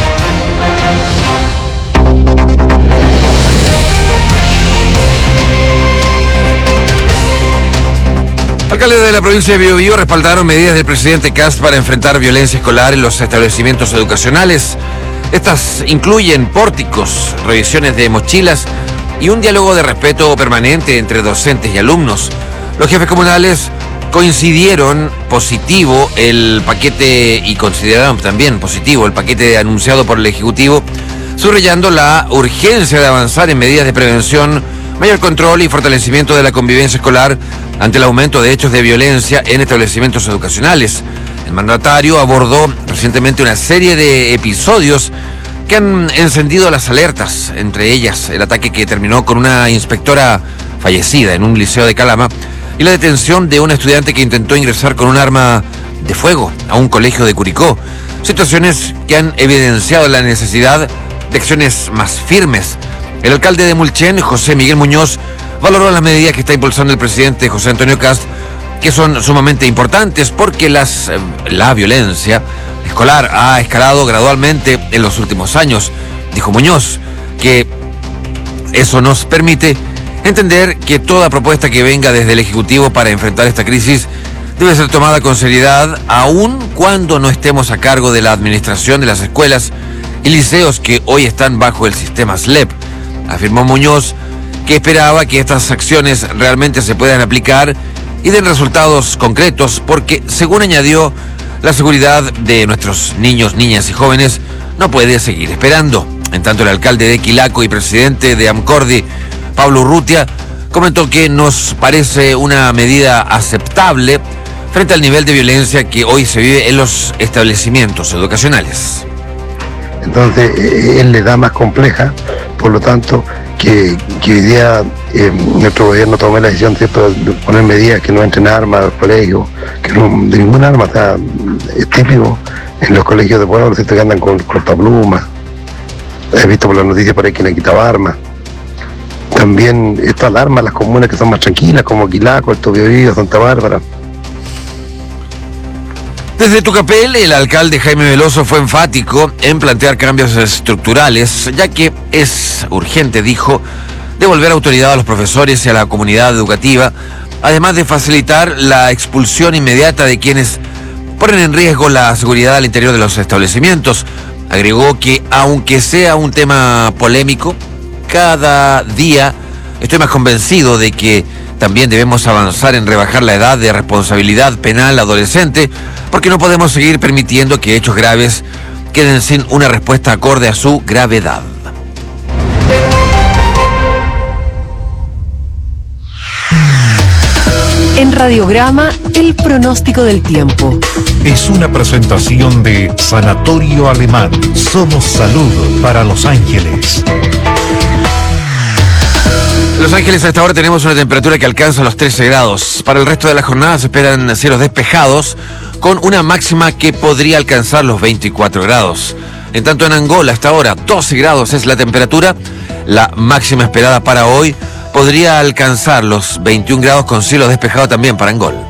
Alcaldes de la provincia de Biobío respaldaron medidas del presidente Kast para enfrentar violencia escolar en los establecimientos educacionales. Estas incluyen pórticos, revisiones de mochilas y un diálogo de respeto permanente entre docentes y alumnos. Los jefes comunales coincidieron positivo el paquete y consideraron también positivo el paquete anunciado por el Ejecutivo, subrayando la urgencia de avanzar en medidas de prevención, mayor control y fortalecimiento de la convivencia escolar ante el aumento de hechos de violencia en establecimientos educacionales. El mandatario abordó recientemente una serie de episodios que han encendido las alertas, entre ellas el ataque que terminó con una inspectora fallecida en un liceo de Calama y la detención de un estudiante que intentó ingresar con un arma de fuego a un colegio de Curicó. Situaciones que han evidenciado la necesidad de acciones más firmes. El alcalde de Mulchen, José Miguel Muñoz, valoró las medidas que está impulsando el presidente José Antonio Kast, que son sumamente importantes porque la violencia escolar ha escalado gradualmente en los últimos años. Dijo Muñoz que eso nos permite entender que toda propuesta que venga desde el Ejecutivo para enfrentar esta crisis debe ser tomada con seriedad, aun cuando no estemos a cargo de la administración de las escuelas y liceos que hoy están bajo el sistema SLEP. Afirmó Muñoz que esperaba que estas acciones realmente se puedan aplicar y den resultados concretos porque, según añadió, la seguridad de nuestros niños, niñas y jóvenes no puede seguir esperando. En tanto, el alcalde de Quilaco y presidente de Amcordi, Pablo Urrutia, comentó que nos parece una medida aceptable frente al nivel de violencia que hoy se vive en los establecimientos educacionales. Entonces, él le da más compleja, por lo tanto, que hoy día nuestro gobierno tome la decisión, ¿cierto?, de poner medidas que no entren armas al colegio, que no de ninguna arma. Está, es típico en los colegios de pueblo, ¿cierto?, que andan con cortaplumas. He visto por las noticias por ahí que le quitaba armas. También esto alarma a las comunas que son más tranquilas, como Quilaco, Alto Biobío, Santa Bárbara. Desde Tucapel, el alcalde Jaime Veloso fue enfático en plantear cambios estructurales, ya que es urgente, dijo, devolver autoridad a los profesores y a la comunidad educativa, además de facilitar la expulsión inmediata de quienes ponen en riesgo la seguridad al interior de los establecimientos. Agregó que, aunque sea un tema polémico, cada día estoy más convencido de que También debemos avanzar en rebajar la edad de responsabilidad penal adolescente, porque no podemos seguir permitiendo que hechos graves queden sin una respuesta acorde a su gravedad. En Radiograma, el pronóstico del tiempo. Es una presentación de Sanatorio Alemán. Somos salud para Los Ángeles. En Los Ángeles a esta hora tenemos una temperatura que alcanza los 13 grados. Para el resto de la jornada se esperan cielos despejados, con una máxima que podría alcanzar los 24 grados. En tanto, en Angola, hasta ahora, 12 grados es la temperatura. La máxima esperada para hoy podría alcanzar los 21 grados con cielo despejado también para Angola.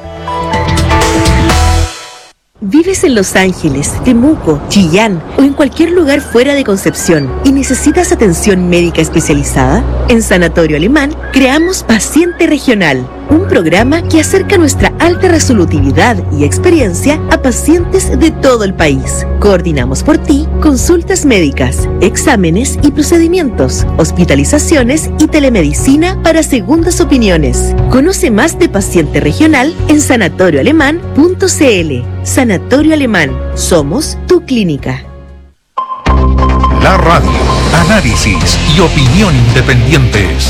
¿Vives en Los Ángeles, Temuco, Chillán o en cualquier lugar fuera de Concepción y necesitas atención médica especializada? En Sanatorio Alemán creamos Paciente Regional, un programa que acerca nuestra alta resolutividad y experiencia a pacientes de todo el país. Coordinamos por ti consultas médicas, exámenes y procedimientos, hospitalizaciones y telemedicina para segundas opiniones. Conoce más de Paciente Regional en sanatorioalemán.cl. Sanatorio Alemán. Somos tu clínica. La radio, análisis y opinión independientes.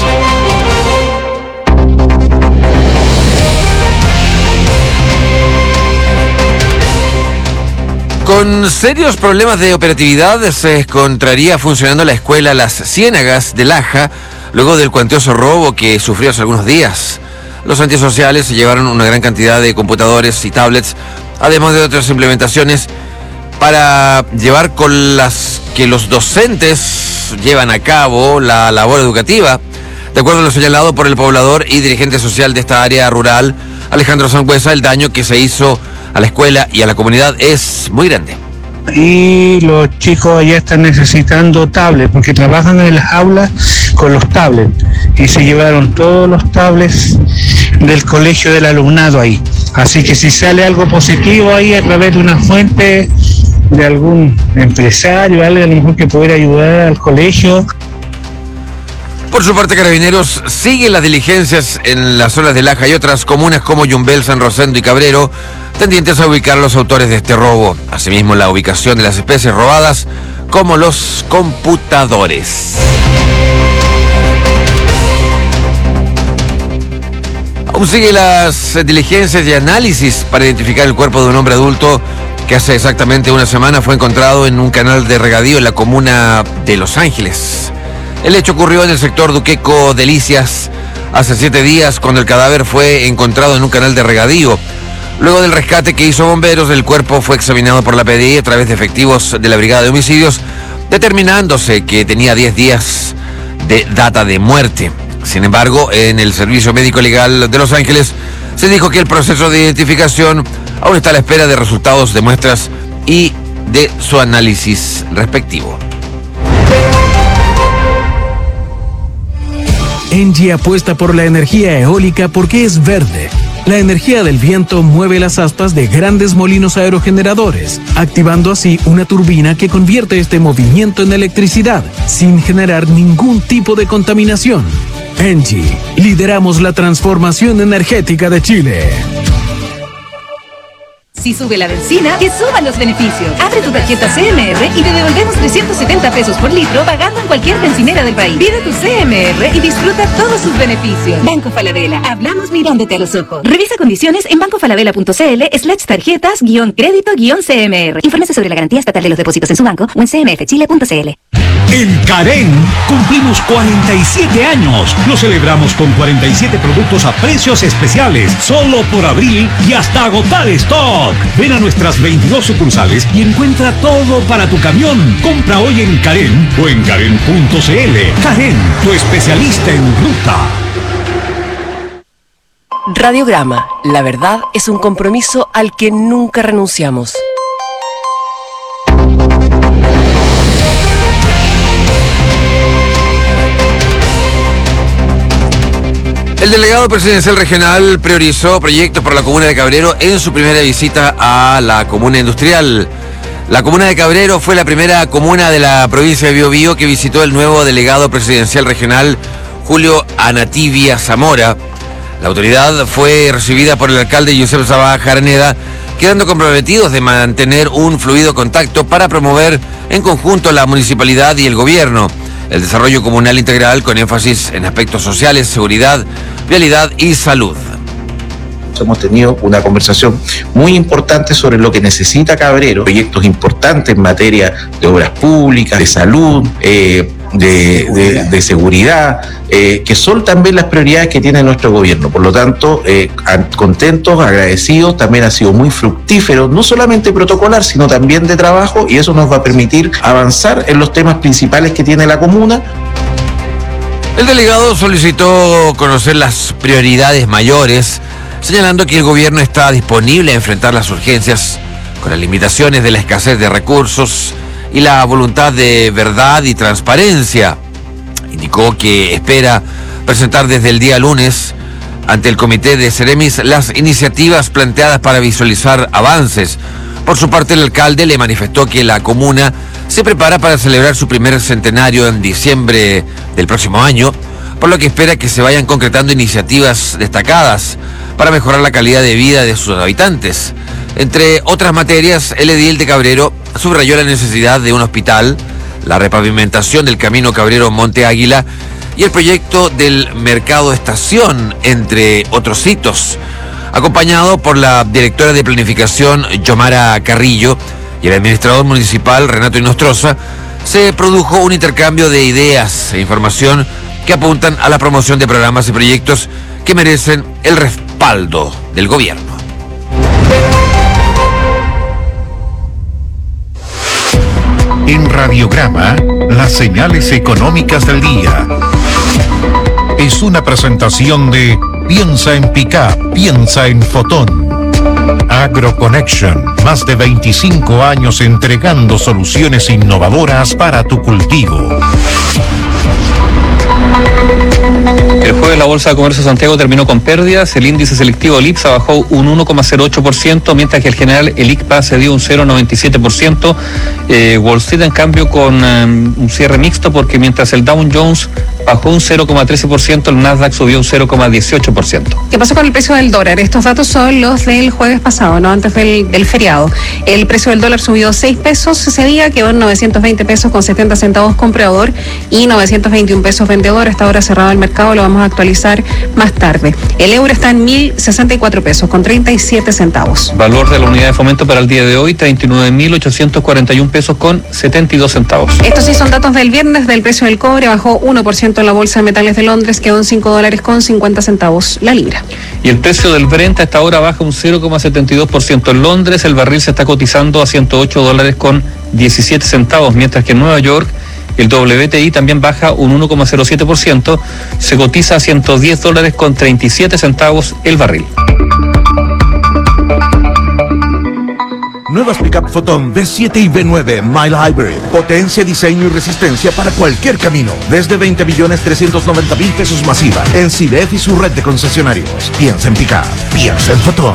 Con serios problemas de operatividad se encontraría funcionando la escuela Las Ciénagas de Laja luego del cuantioso robo que sufrió hace algunos días. Los antisociales se llevaron una gran cantidad de computadores y tablets, además de otras implementaciones para llevar con las que los docentes llevan a cabo la labor educativa. De acuerdo a lo señalado por el poblador y dirigente social de esta área rural, Alejandro Sangüesa, el daño que se hizo a la escuela y a la comunidad es muy grande. Y los chicos allá están necesitando tablets porque trabajan en las aulas con los tablets y se llevaron todos los tablets del colegio del alumnado ahí. Así que si sale algo positivo ahí a través de una fuente de algún empresario, alguien a lo mejor que pudiera ayudar al colegio. Por su parte, Carabineros sigue las diligencias en las zonas de Laja y otras comunas como Yumbel, San Rosendo y Cabrero, tendientes a ubicar a los autores de este robo. Asimismo, la ubicación de las especies robadas, como los computadores. Aún sigue las diligencias y análisis para identificar el cuerpo de un hombre adulto que hace exactamente una semana fue encontrado en un canal de regadío en la comuna de Los Ángeles. El hecho ocurrió en el sector Duqueco Delicias hace 7 días, cuando el cadáver fue encontrado en un canal de regadío. Luego del rescate que hizo bomberos, el cuerpo fue examinado por la PDI a través de efectivos de la Brigada de Homicidios, determinándose que tenía 10 días de data de muerte. Sin embargo, en el Servicio Médico Legal de Los Ángeles se dijo que el proceso de identificación aún está a la espera de resultados de muestras y de su análisis respectivo. Engie apuesta por la energía eólica porque es verde. La energía del viento mueve las aspas de grandes molinos aerogeneradores, activando así una turbina que convierte este movimiento en electricidad, sin generar ningún tipo de contaminación. Engie, lideramos la transformación energética de Chile. Si sube la benzina, que suban los beneficios. Abre tu tarjeta CMR y te devolvemos 370 pesos por litro pagando en cualquier bencinera del país. Pide tu CMR y disfruta todos sus beneficios. Banco Falabella, hablamos mirándote a los ojos. Revisa condiciones en bancofalabella.cl/tarjetas-crédito-CMR. Infórmese sobre la garantía estatal de los depósitos en su banco o en cmfchile.cl. En Carén cumplimos 47 años. Lo celebramos con 47 productos a precios especiales, solo por abril y hasta agotar stock. Ven a nuestras 22 sucursales y encuentra todo para tu camión. Compra hoy en Carén o en Carén.cl. Carén, tu especialista en ruta. Radiograma. La verdad es un compromiso al que nunca renunciamos. El delegado presidencial regional priorizó proyectos para la comuna de Cabrero en su primera visita a la comuna industrial. La comuna de Cabrero fue la primera comuna de la provincia de Biobío que visitó el nuevo delegado presidencial regional, Julio Anativia Zamora. La autoridad fue recibida por el alcalde Josep Sabah Jaraneda, quedando comprometidos de mantener un fluido contacto para promover en conjunto la municipalidad y el gobierno el desarrollo comunal integral con énfasis en aspectos sociales, seguridad, vialidad y salud. Hemos tenido una conversación muy importante sobre lo que necesita Cabrero, proyectos importantes en materia de obras públicas, de salud, de seguridad, que son también las prioridades que tiene nuestro gobierno. Por lo tanto, contentos, agradecidos, también ha sido muy fructífero, no solamente protocolar, sino también de trabajo, y eso nos va a permitir avanzar en los temas principales que tiene la comuna. El delegado solicitó conocer las prioridades mayores, señalando que el gobierno está disponible a enfrentar las urgencias con las limitaciones de la escasez de recursos y la voluntad de verdad y transparencia. Indicó que espera presentar desde el día lunes ante el comité de Ceremis las iniciativas planteadas para visualizar avances. Por su parte, el alcalde le manifestó que la comuna se prepara para celebrar su primer centenario en diciembre del próximo año, por lo que espera que se vayan concretando iniciativas destacadas para mejorar la calidad de vida de sus habitantes. Entre otras materias, el edil de Cabrero subrayó la necesidad de un hospital, la repavimentación del camino Cabrero-Monte Águila y el proyecto del Mercado Estación, entre otros hitos. Acompañado por la directora de Planificación, Yomara Carrillo, y el administrador municipal, Renato Inostroza, se produjo un intercambio de ideas e información que apuntan a la promoción de programas y proyectos que merecen el respaldo del gobierno. En Radiograma, las señales económicas del día. Es una presentación de Piensa en Pickup, piensa en Fotón. AgroConnection, más de 25 años entregando soluciones innovadoras para tu cultivo. El jueves la Bolsa de Comercio de Santiago terminó con pérdidas. El índice selectivo LIPSA bajó un 1,08%, mientras que el general el ICPA cedió un 0,97%. Wall Street, en cambio, con un cierre mixto, porque mientras el Dow Jones bajó un 0,13%, el Nasdaq subió un 0,18%. ¿Qué pasó con el precio del dólar? Estos datos son los del jueves pasado, ¿no? Antes del feriado. El precio del dólar subió 6 pesos ese día, quedó en 920 pesos con 70 centavos comprador y 921 pesos vendedor. Hasta ahora cerrado el mercado, lo vamos a actualizar más tarde. El euro está en 1.064 pesos con 37 centavos. Valor de la unidad de fomento para el día de hoy, 39.841 pesos con 72 centavos. Estos sí son datos del viernes. Del precio del cobre bajó 1% en la Bolsa de Metales de Londres, quedó en $5 con 50 centavos la libra. Y el precio del Brent hasta ahora baja un 0,72% en Londres. El barril se está cotizando a $108 con 17 centavos, mientras que en Nueva York el WTI también baja un 1,07%, se cotiza a $110 con 37 centavos el barril. Nuevas Pickup Photon V7 y V9 Mile Hybrid. Potencia, diseño y resistencia para cualquier camino. Desde 20.390.000 pesos masiva. En CIDEF y su red de concesionarios. Piensa en Pickup. Piensa en Photon.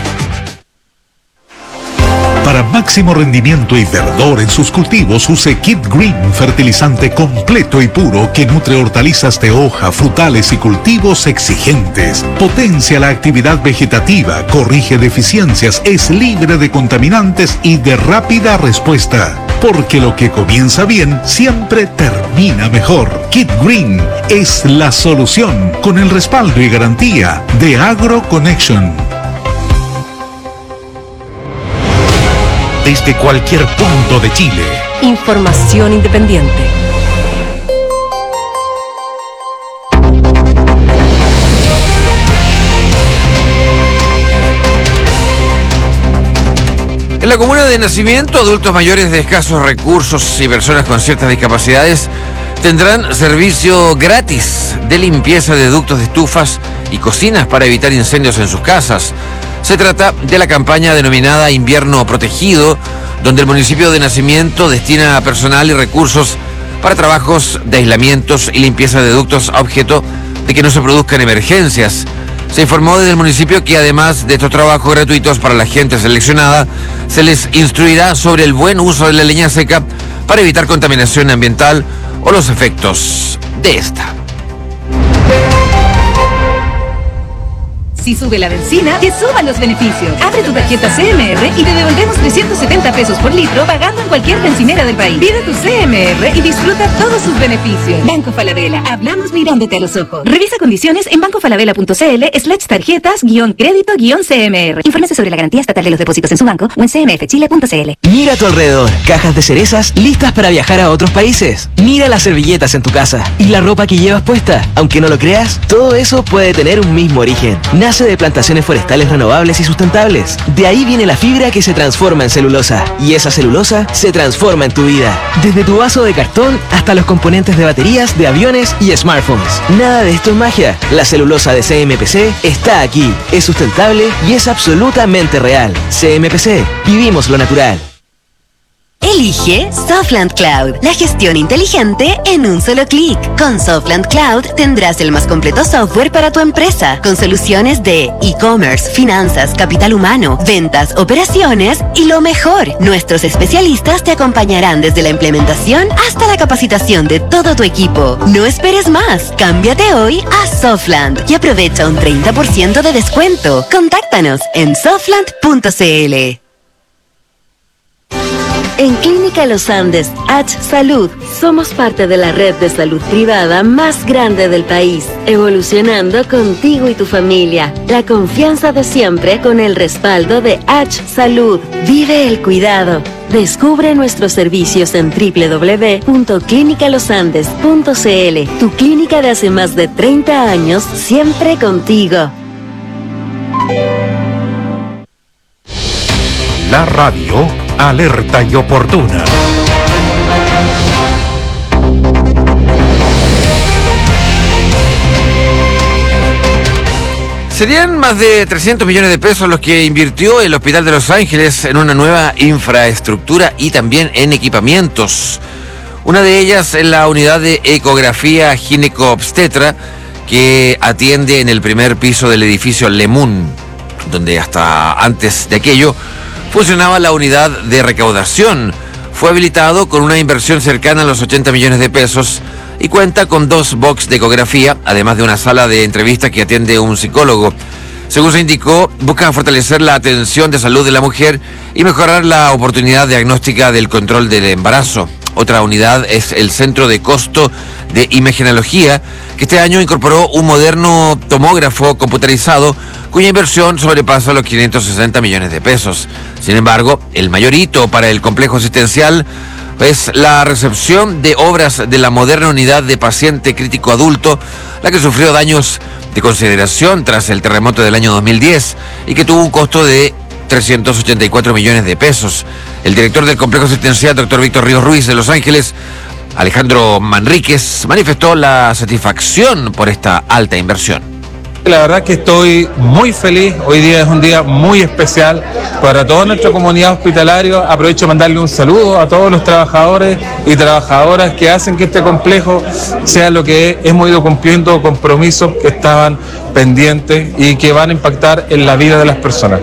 Para máximo rendimiento y verdor en sus cultivos, use Kit Green, fertilizante completo y puro que nutre hortalizas de hoja, frutales y cultivos exigentes. Potencia la actividad vegetativa, corrige deficiencias, es libre de contaminantes y de rápida respuesta. Porque lo que comienza bien siempre termina mejor. Kit Green es la solución, con el respaldo y garantía de AgroConnection. Desde cualquier punto de Chile. Información independiente. En la comuna de nacimiento, adultos mayores de escasos recursos y personas con ciertas discapacidades tendrán servicio gratis de limpieza de ductos de estufas y cocinas para evitar incendios en sus casas. Se trata de la campaña denominada Invierno Protegido, donde el municipio de Nacimiento destina personal y recursos para trabajos de aislamientos y limpieza de ductos a objeto de que no se produzcan emergencias. Se informó desde el municipio que además de estos trabajos gratuitos para la gente seleccionada, se les instruirá sobre el buen uso de la leña seca para evitar contaminación ambiental o los efectos de esta. Si sube la benzina, que suban los beneficios. Abre tu tarjeta CMR y te devolvemos 370 pesos por litro pagando en cualquier bencinera del país. Pide tu CMR y disfruta todos sus beneficios. Banco Falabella. Hablamos mirándote a los ojos. Revisa condiciones en bancofalabella.cl/tarjetas-crédito-CMR. Infórmese sobre la garantía estatal de los depósitos en su banco o en cmfchile.cl. Mira a tu alrededor. Cajas de cerezas listas para viajar a otros países. Mira las servilletas en tu casa y la ropa que llevas puesta. Aunque no lo creas, todo eso puede tener un mismo origen. Nace de plantaciones forestales renovables y sustentables. De ahí viene la fibra que se transforma en celulosa. Y esa celulosa se transforma en tu vida. Desde tu vaso de cartón hasta los componentes de baterías, de aviones y smartphones. Nada de esto es magia. La celulosa de CMPC está aquí. Es sustentable y es absolutamente real. CMPC. Vivimos lo natural. Elige Softland Cloud, la gestión inteligente en un solo clic. Con Softland Cloud tendrás el más completo software para tu empresa, con soluciones de e-commerce, finanzas, capital humano, ventas, operaciones y lo mejor, nuestros especialistas te acompañarán desde la implementación hasta la capacitación de todo tu equipo. No esperes más, cámbiate hoy a Softland y aprovecha un 30% de descuento. Contáctanos en softland.cl. En Clínica Los Andes, H Salud, somos parte de la red de salud privada más grande del país, evolucionando contigo y tu familia. La confianza de siempre con el respaldo de H Salud. Vive el cuidado. Descubre nuestros servicios en www.clinicalosandes.cl. Tu clínica de hace más de 30 años, siempre contigo. La radio alerta y oportuna. Serían más de 300 millones de pesos los que invirtió el Hospital de Los Ángeles en una nueva infraestructura y también en equipamientos. Una de ellas es la unidad de ecografía gineco-obstetra que atiende en el primer piso del edificio Lemun, donde hasta antes de aquello funcionaba la unidad de recaudación. Fue habilitado con una inversión cercana a los 80 millones de pesos y cuenta con 2 box de ecografía, además de una sala de entrevistas que atiende un psicólogo. Según se indicó, buscan fortalecer la atención de salud de la mujer y mejorar la oportunidad diagnóstica del control del embarazo. Otra unidad es el Centro de Costo de Imagenología, que este año incorporó un moderno tomógrafo computarizado cuya inversión sobrepasa los 560 millones de pesos. Sin embargo, el mayor hito para el complejo asistencial es la recepción de obras de la moderna unidad de paciente crítico adulto, la que sufrió daños de consideración tras el terremoto del año 2010 y que tuvo un costo de 384 millones de pesos. El director del complejo asistencial, doctor Víctor Ríos Ruiz de Los Ángeles, Alejandro Manríquez, manifestó la satisfacción por esta alta inversión. La verdad que estoy muy feliz, hoy día es un día muy especial para toda nuestra comunidad hospitalaria. Aprovecho de mandarle un saludo a todos los trabajadores y trabajadoras que hacen que este complejo sea lo que es. Hemos ido cumpliendo compromisos que estaban pendientes y que van a impactar en la vida de las personas.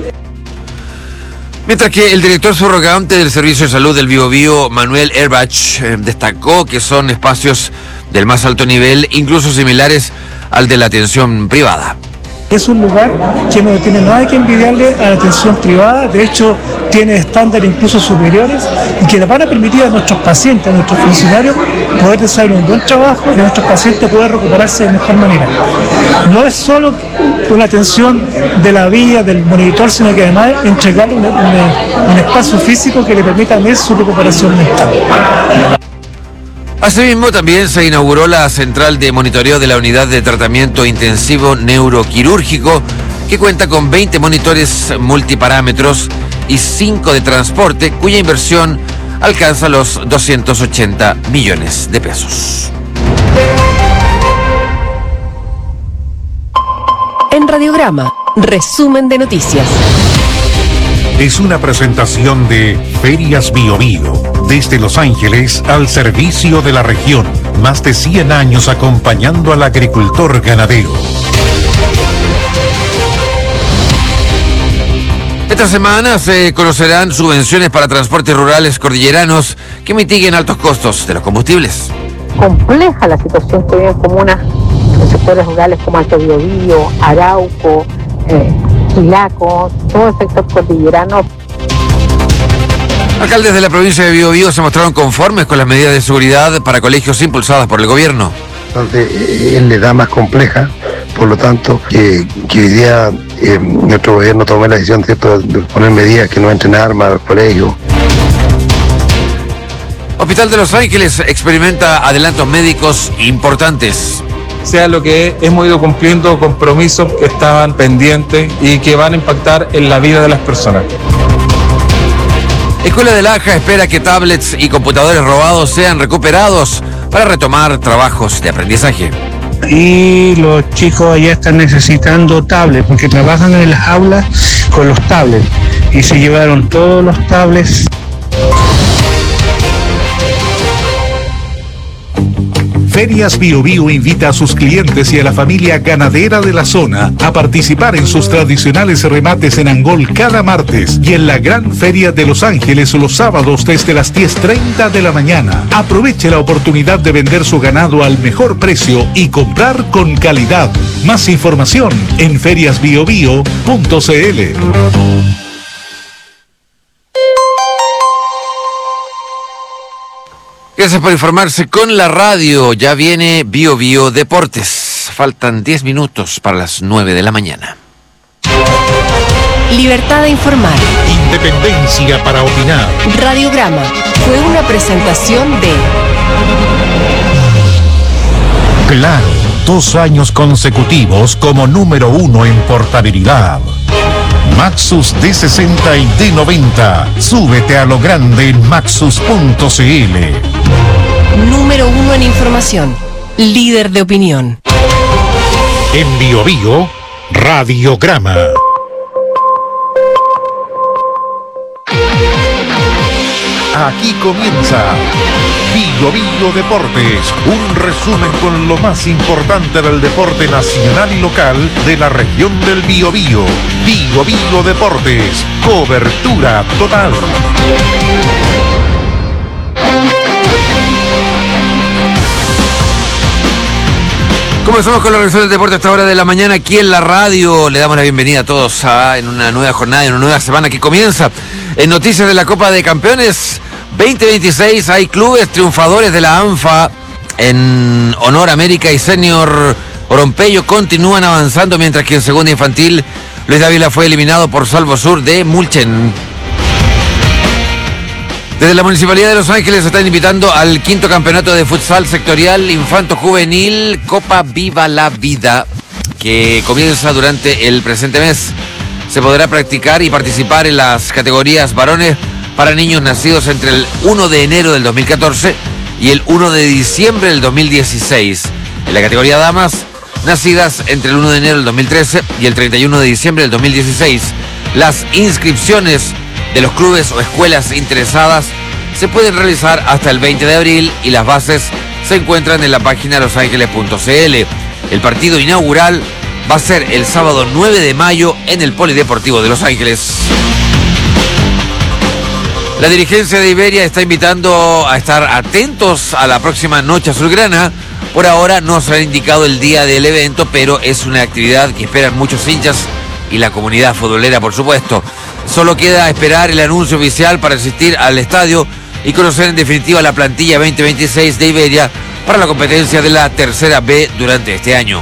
Mientras que el director subrogante del Servicio de Salud del Biobío, Manuel Erbach, destacó que son espacios del más alto nivel, incluso similares al de la atención privada. Es un lugar que no tiene nada que envidiarle a la atención privada, de hecho tiene estándares incluso superiores y que le van a permitir a nuestros pacientes, a nuestros funcionarios, poder desarrollar un buen trabajo y a nuestros pacientes poder recuperarse de mejor manera. No es solo una atención de la vía, del monitor, sino que además entregarle un espacio físico que le permita ver su recuperación mental. Asimismo, también se inauguró la central de monitoreo de la unidad de tratamiento intensivo neuroquirúrgico, que cuenta con 20 monitores multiparámetros y 5 de transporte, cuya inversión alcanza los 280 millones de pesos. En Radiograma, resumen de noticias. Es una presentación de Ferias Bio Bio, desde Los Ángeles al servicio de la región. Más de 100 años acompañando al agricultor ganadero. Esta semana se conocerán subvenciones para transportes rurales cordilleranos que mitiguen altos costos de los combustibles. Compleja la situación que viven comunas en sectores rurales como Alto Biobío, Arauco, Quilaco, todo el sector cordillerano. Alcaldes de la provincia de Biobío se mostraron conformes con las medidas de seguridad para colegios impulsadas por el gobierno. Entonces, él le da más compleja, por lo tanto, que hoy día nuestro gobierno tome la decisión, ¿cierto?, de poner medidas que no entren armas al colegio. Hospital de Los Ángeles experimenta adelantos médicos importantes. Sea lo que es, hemos ido cumpliendo compromisos que estaban pendientes y que van a impactar en la vida de las personas. Escuela de Laja espera que tablets y computadores robados sean recuperados para retomar trabajos de aprendizaje. Y los chicos allá están necesitando tablets porque trabajan en las aulas con los tablets y se llevaron todos los tablets. Ferias Biobío invita a sus clientes y a la familia ganadera de la zona a participar en sus tradicionales remates en Angol cada martes y en la Gran Feria de Los Ángeles los sábados desde las 10:30 de la mañana. Aproveche la oportunidad de vender su ganado al mejor precio y comprar con calidad. Más información en feriasbiobío.cl. Gracias por informarse con la radio. Ya viene Biobío Deportes. Faltan 10 minutos para las 9 de la mañana. Libertad de informar. Independencia para opinar. Radiograma fue una presentación de Claro, 2 años consecutivos como número 1 en portabilidad. Maxus D60 y D90. Súbete a lo grande en maxus.cl. número 1 en información. Líder de opinión. En Biobío, Radiograma. Aquí comienza Biobío Deportes, un resumen con lo más importante del deporte nacional y local de la región del Biobío. Biobío Deportes, cobertura total. Comenzamos con la revisión del deporte a esta hora de la mañana aquí en la radio. Le damos la bienvenida a todos en una nueva jornada, en una nueva semana que comienza. En noticias de la Copa de Campeones 2026 hay clubes triunfadores de la ANFA. En Honor América y Senior Orompeyo continúan avanzando, mientras que en segunda infantil Luis Dávila fue eliminado por Salvo Sur de Mulchen. Desde la Municipalidad de Los Ángeles están invitando al 5º campeonato de futsal sectorial Infanto Juvenil Copa Viva la Vida, que comienza durante el presente mes. Se podrá practicar y participar en las categorías varones para niños nacidos entre el 1 de enero del 2014 y el 1 de diciembre del 2016. En la categoría damas, nacidas entre el 1 de enero del 2013 y el 31 de diciembre del 2016. Las inscripciones de los clubes o escuelas interesadas se pueden realizar hasta el 20 de abril y las bases se encuentran en la página losangeles.cl. El partido inaugural va a ser el sábado 9 de mayo en el Polideportivo de Los Ángeles. La dirigencia de Iberia está invitando a estar atentos a la próxima Noche Azulgrana. Por ahora no se ha indicado el día del evento, pero es una actividad que esperan muchos hinchas y la comunidad futbolera, por supuesto. Solo queda esperar el anuncio oficial para asistir al estadio y conocer en definitiva la plantilla 2026 de Iberia para la competencia de la tercera B durante este año.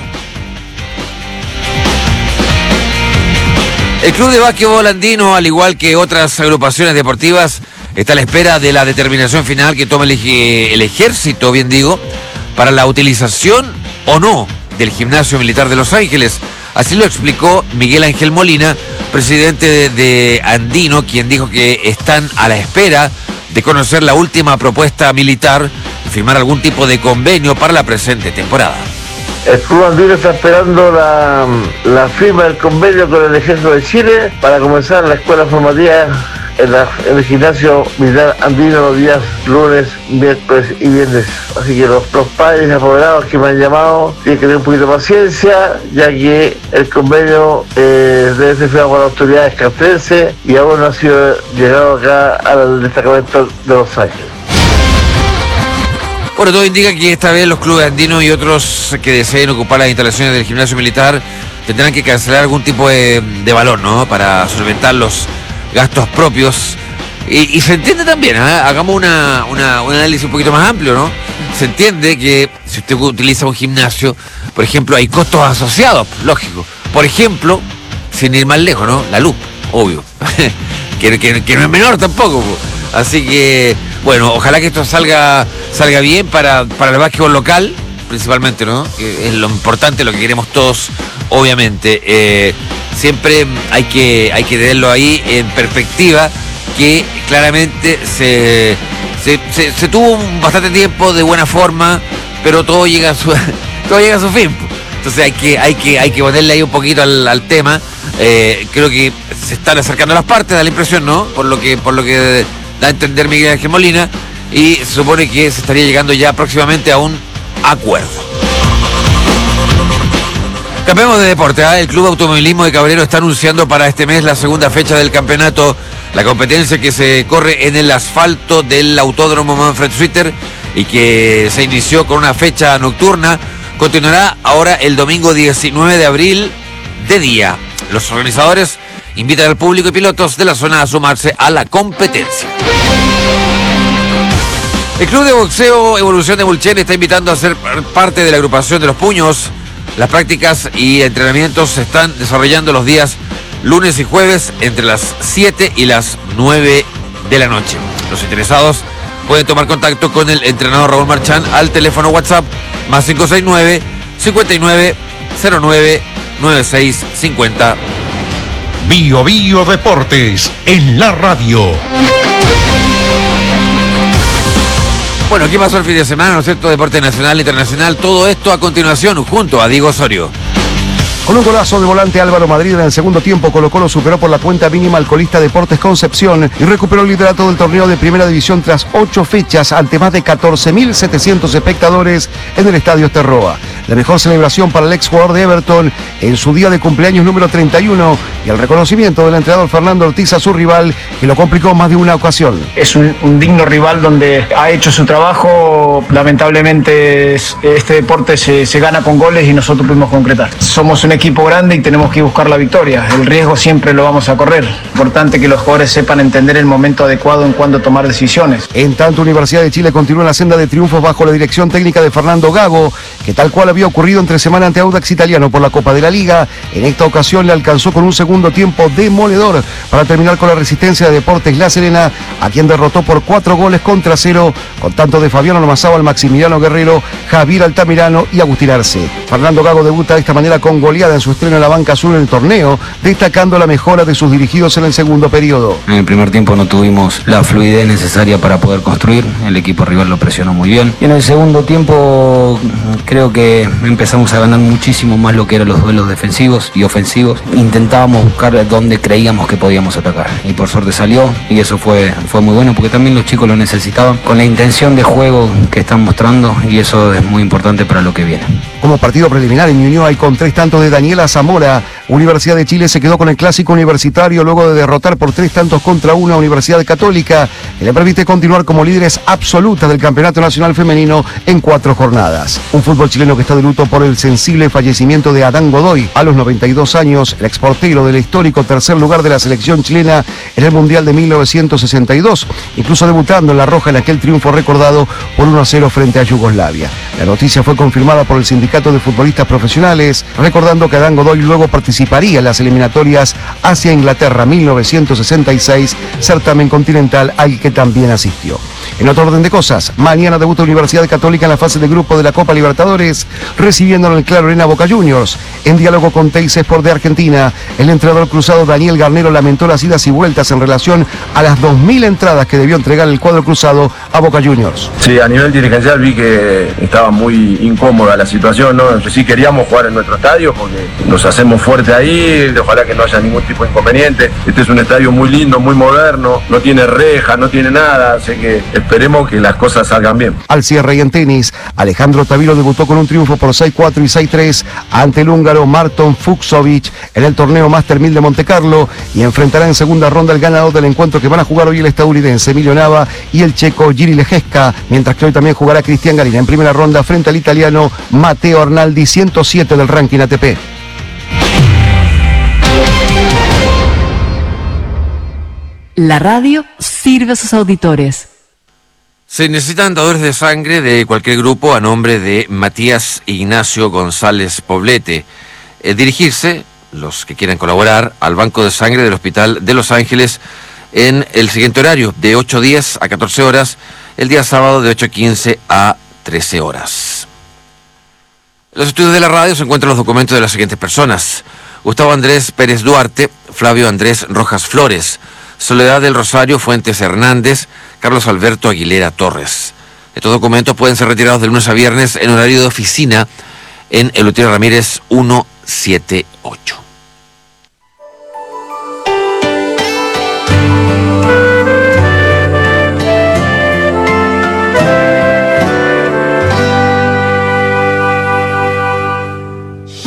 El Club de Básquetbol Andino, al igual que otras agrupaciones deportivas, está a la espera de la determinación final que tome el ejército, bien digo, para la utilización o no del Gimnasio Militar de Los Ángeles. Así lo explicó Miguel Ángel Molina, presidente de Andino, quien dijo que están a la espera de conocer la última propuesta militar y firmar algún tipo de convenio para la presente temporada. El Club Andino está esperando la firma del convenio con el Ejército de Chile para comenzar la escuela formativa en el Gimnasio Militar Andino los días lunes, miércoles y viernes. Así que los padres y apoderados que me han llamado tienen que tener un poquito de paciencia, ya que el convenio debe ser firmado por las autoridades castrenses y aún no ha sido llegado acá al destacamento de Los Ángeles. Bueno, todo indica que esta vez los clubes andinos y otros que deseen ocupar las instalaciones del gimnasio militar tendrán que cancelar algún tipo de valor, ¿no? Para solventar los gastos propios. Y se entiende también, hagamos un análisis un poquito más amplio, ¿no? Se entiende que si usted utiliza un gimnasio, por ejemplo, hay costos asociados, lógico. Por ejemplo, sin ir más lejos, ¿no? La luz, obvio. que no es menor tampoco. Así que, bueno, ojalá que esto salga bien para el básquetbol local, principalmente, ¿no? Que es lo importante, lo que queremos todos, obviamente. Siempre hay que tenerlo ahí en perspectiva, que claramente se tuvo bastante tiempo de buena forma, pero todo llega a su fin. Entonces hay que ponerle ahí un poquito al tema. Creo que se están acercando las partes, da la impresión, ¿no? Por lo que da a entender Miguel Ángel Molina, y se supone que se estaría llegando ya próximamente a un acuerdo. Cambiamos de deporte. El Club Automovilismo de Cabrero está anunciando para este mes la segunda fecha del campeonato, la competencia que se corre en el asfalto del Autódromo Manfred Suiter y que se inició con una fecha nocturna. Continuará ahora el domingo 19 de abril de día. Los organizadores invitan al público y pilotos de la zona a sumarse a la competencia. El Club de Boxeo Evolución de Mulchen está invitando a ser parte de la agrupación de los puños. Las prácticas y entrenamientos se están desarrollando los días lunes y jueves entre las 7 y las 9 de la noche. Los interesados pueden tomar contacto con el entrenador Raúl Marchán al teléfono WhatsApp más 569 59 09 9650. Bio Bio Deportes en la radio. Bueno, ¿qué pasó el fin de semana, no es cierto? Deporte nacional, internacional, todo esto a continuación junto a Diego Osorio. Con un golazo de volante, Álvaro Madrid en el segundo tiempo, Colo-Colo superó por la cuenta mínima al colista Deportes Concepción y recuperó el liderato del torneo de Primera División tras 8 fechas ante más de 14.700 espectadores en el Estadio Esterroa. La mejor celebración para el exjugador de Everton en su día de cumpleaños número 31 y el reconocimiento del entrenador Fernando Ortiz a su rival, que lo complicó más de una ocasión. Es un digno rival donde ha hecho su trabajo. Lamentablemente este deporte se gana con goles y nosotros pudimos concretar. Somos un equipo grande y tenemos que buscar la victoria. El riesgo siempre lo vamos a correr. Importante que los jugadores sepan entender el momento adecuado en cuándo tomar decisiones. En tanto, Universidad de Chile continúa en la senda de triunfos bajo la dirección técnica de Fernando Gago, que tal cual había ocurrido entre semana ante Audax Italiano por la Copa de la Liga, en esta ocasión le alcanzó con un segundo tiempo demoledor para terminar con la resistencia de Deportes La Serena, a quien derrotó por 4-0, con tanto de Fabián Ormazábal, Maximiliano Guerrero, Javier Altamirano y Agustín Arce. Fernando Gago debuta de esta manera con goleada en su estreno en la banca azul en el torneo, destacando la mejora de sus dirigidos en el segundo periodo. En el primer tiempo no tuvimos la fluidez necesaria para poder construir, el equipo rival lo presionó muy bien. Y en el segundo tiempo creo que empezamos a ganar muchísimo más lo que eran los duelos defensivos y ofensivos. Intentábamos buscar donde creíamos que podíamos atacar y por suerte salió, y eso fue muy bueno porque también los chicos lo necesitaban, con la intención de juego que están mostrando, y eso es muy importante para lo que viene. Como partido preliminar en Ñuñoa y con 3 tantos de Daniela Zamora, Universidad de Chile se quedó con el clásico universitario luego de derrotar por 3-1 a Universidad Católica, que le permite continuar como líderes absolutas del Campeonato Nacional Femenino en 4 jornadas. Un fútbol chileno que está de luto por el sensible fallecimiento de Adán Godoy a los 92 años, el exportero del histórico tercer lugar de la selección chilena en el Mundial de 1962, incluso debutando en La Roja en aquel triunfo recordado por 1-0 frente a Yugoslavia. La noticia fue confirmada por el Sindicato de Futbolistas Profesionales, recordando que Adán Godoy luego participaría en las eliminatorias hacia Inglaterra 1966, certamen continental al que también asistió. En otro orden de cosas, mañana debuta Universidad Católica en la fase de grupo de la Copa Libertadores, recibiendo en el Claro Arena Boca Juniors. En diálogo con Teis Sport de Argentina, el entrenador cruzado Daniel Garnero lamentó las idas y vueltas en relación a las 2.000 entradas que debió entregar el cuadro cruzado a Boca Juniors. Sí, a nivel dirigencial vi que estaba muy incómoda la situación, ¿no? Sí queríamos jugar en nuestro estadio porque nos hacemos fuerte ahí, ojalá que no haya ningún tipo de inconveniente. Este es un estadio muy lindo, muy moderno, no tiene reja, no tiene nada, así que esperemos que las cosas salgan bien. Al cierre y en tenis, Alejandro Tavilo debutó con un triunfo por 6-4 y 6-3 ante el húngaro Marton Fucsovic en el torneo Master 1000 de Montecarlo, y enfrentará en segunda ronda al ganador del encuentro que van a jugar hoy el estadounidense Emilio Nava y el checo Jiri Lejeska, mientras que hoy también jugará Cristian Garina en primera ronda frente al italiano Matteo Arnaldi, 107 del ranking ATP. La radio sirve a sus auditores. Se necesitan dadores de sangre de cualquier grupo a nombre de Matías Ignacio González Poblete. Dirigirse, los que quieran colaborar, al Banco de Sangre del Hospital de Los Ángeles en el siguiente horario, de 8:10 a 14 horas, el día sábado de 8:15 a 13 horas. En los estudios de la radio se encuentran los documentos de las siguientes personas: Gustavo Andrés Pérez Duarte, Flavio Andrés Rojas Flores, Soledad del Rosario Fuentes Hernández, Carlos Alberto Aguilera Torres. Estos documentos pueden ser retirados de lunes a viernes en horario de oficina en Eleuterio Ramírez 178.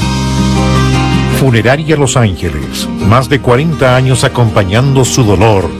Funeraria Los Ángeles, más de 40 años acompañando su dolor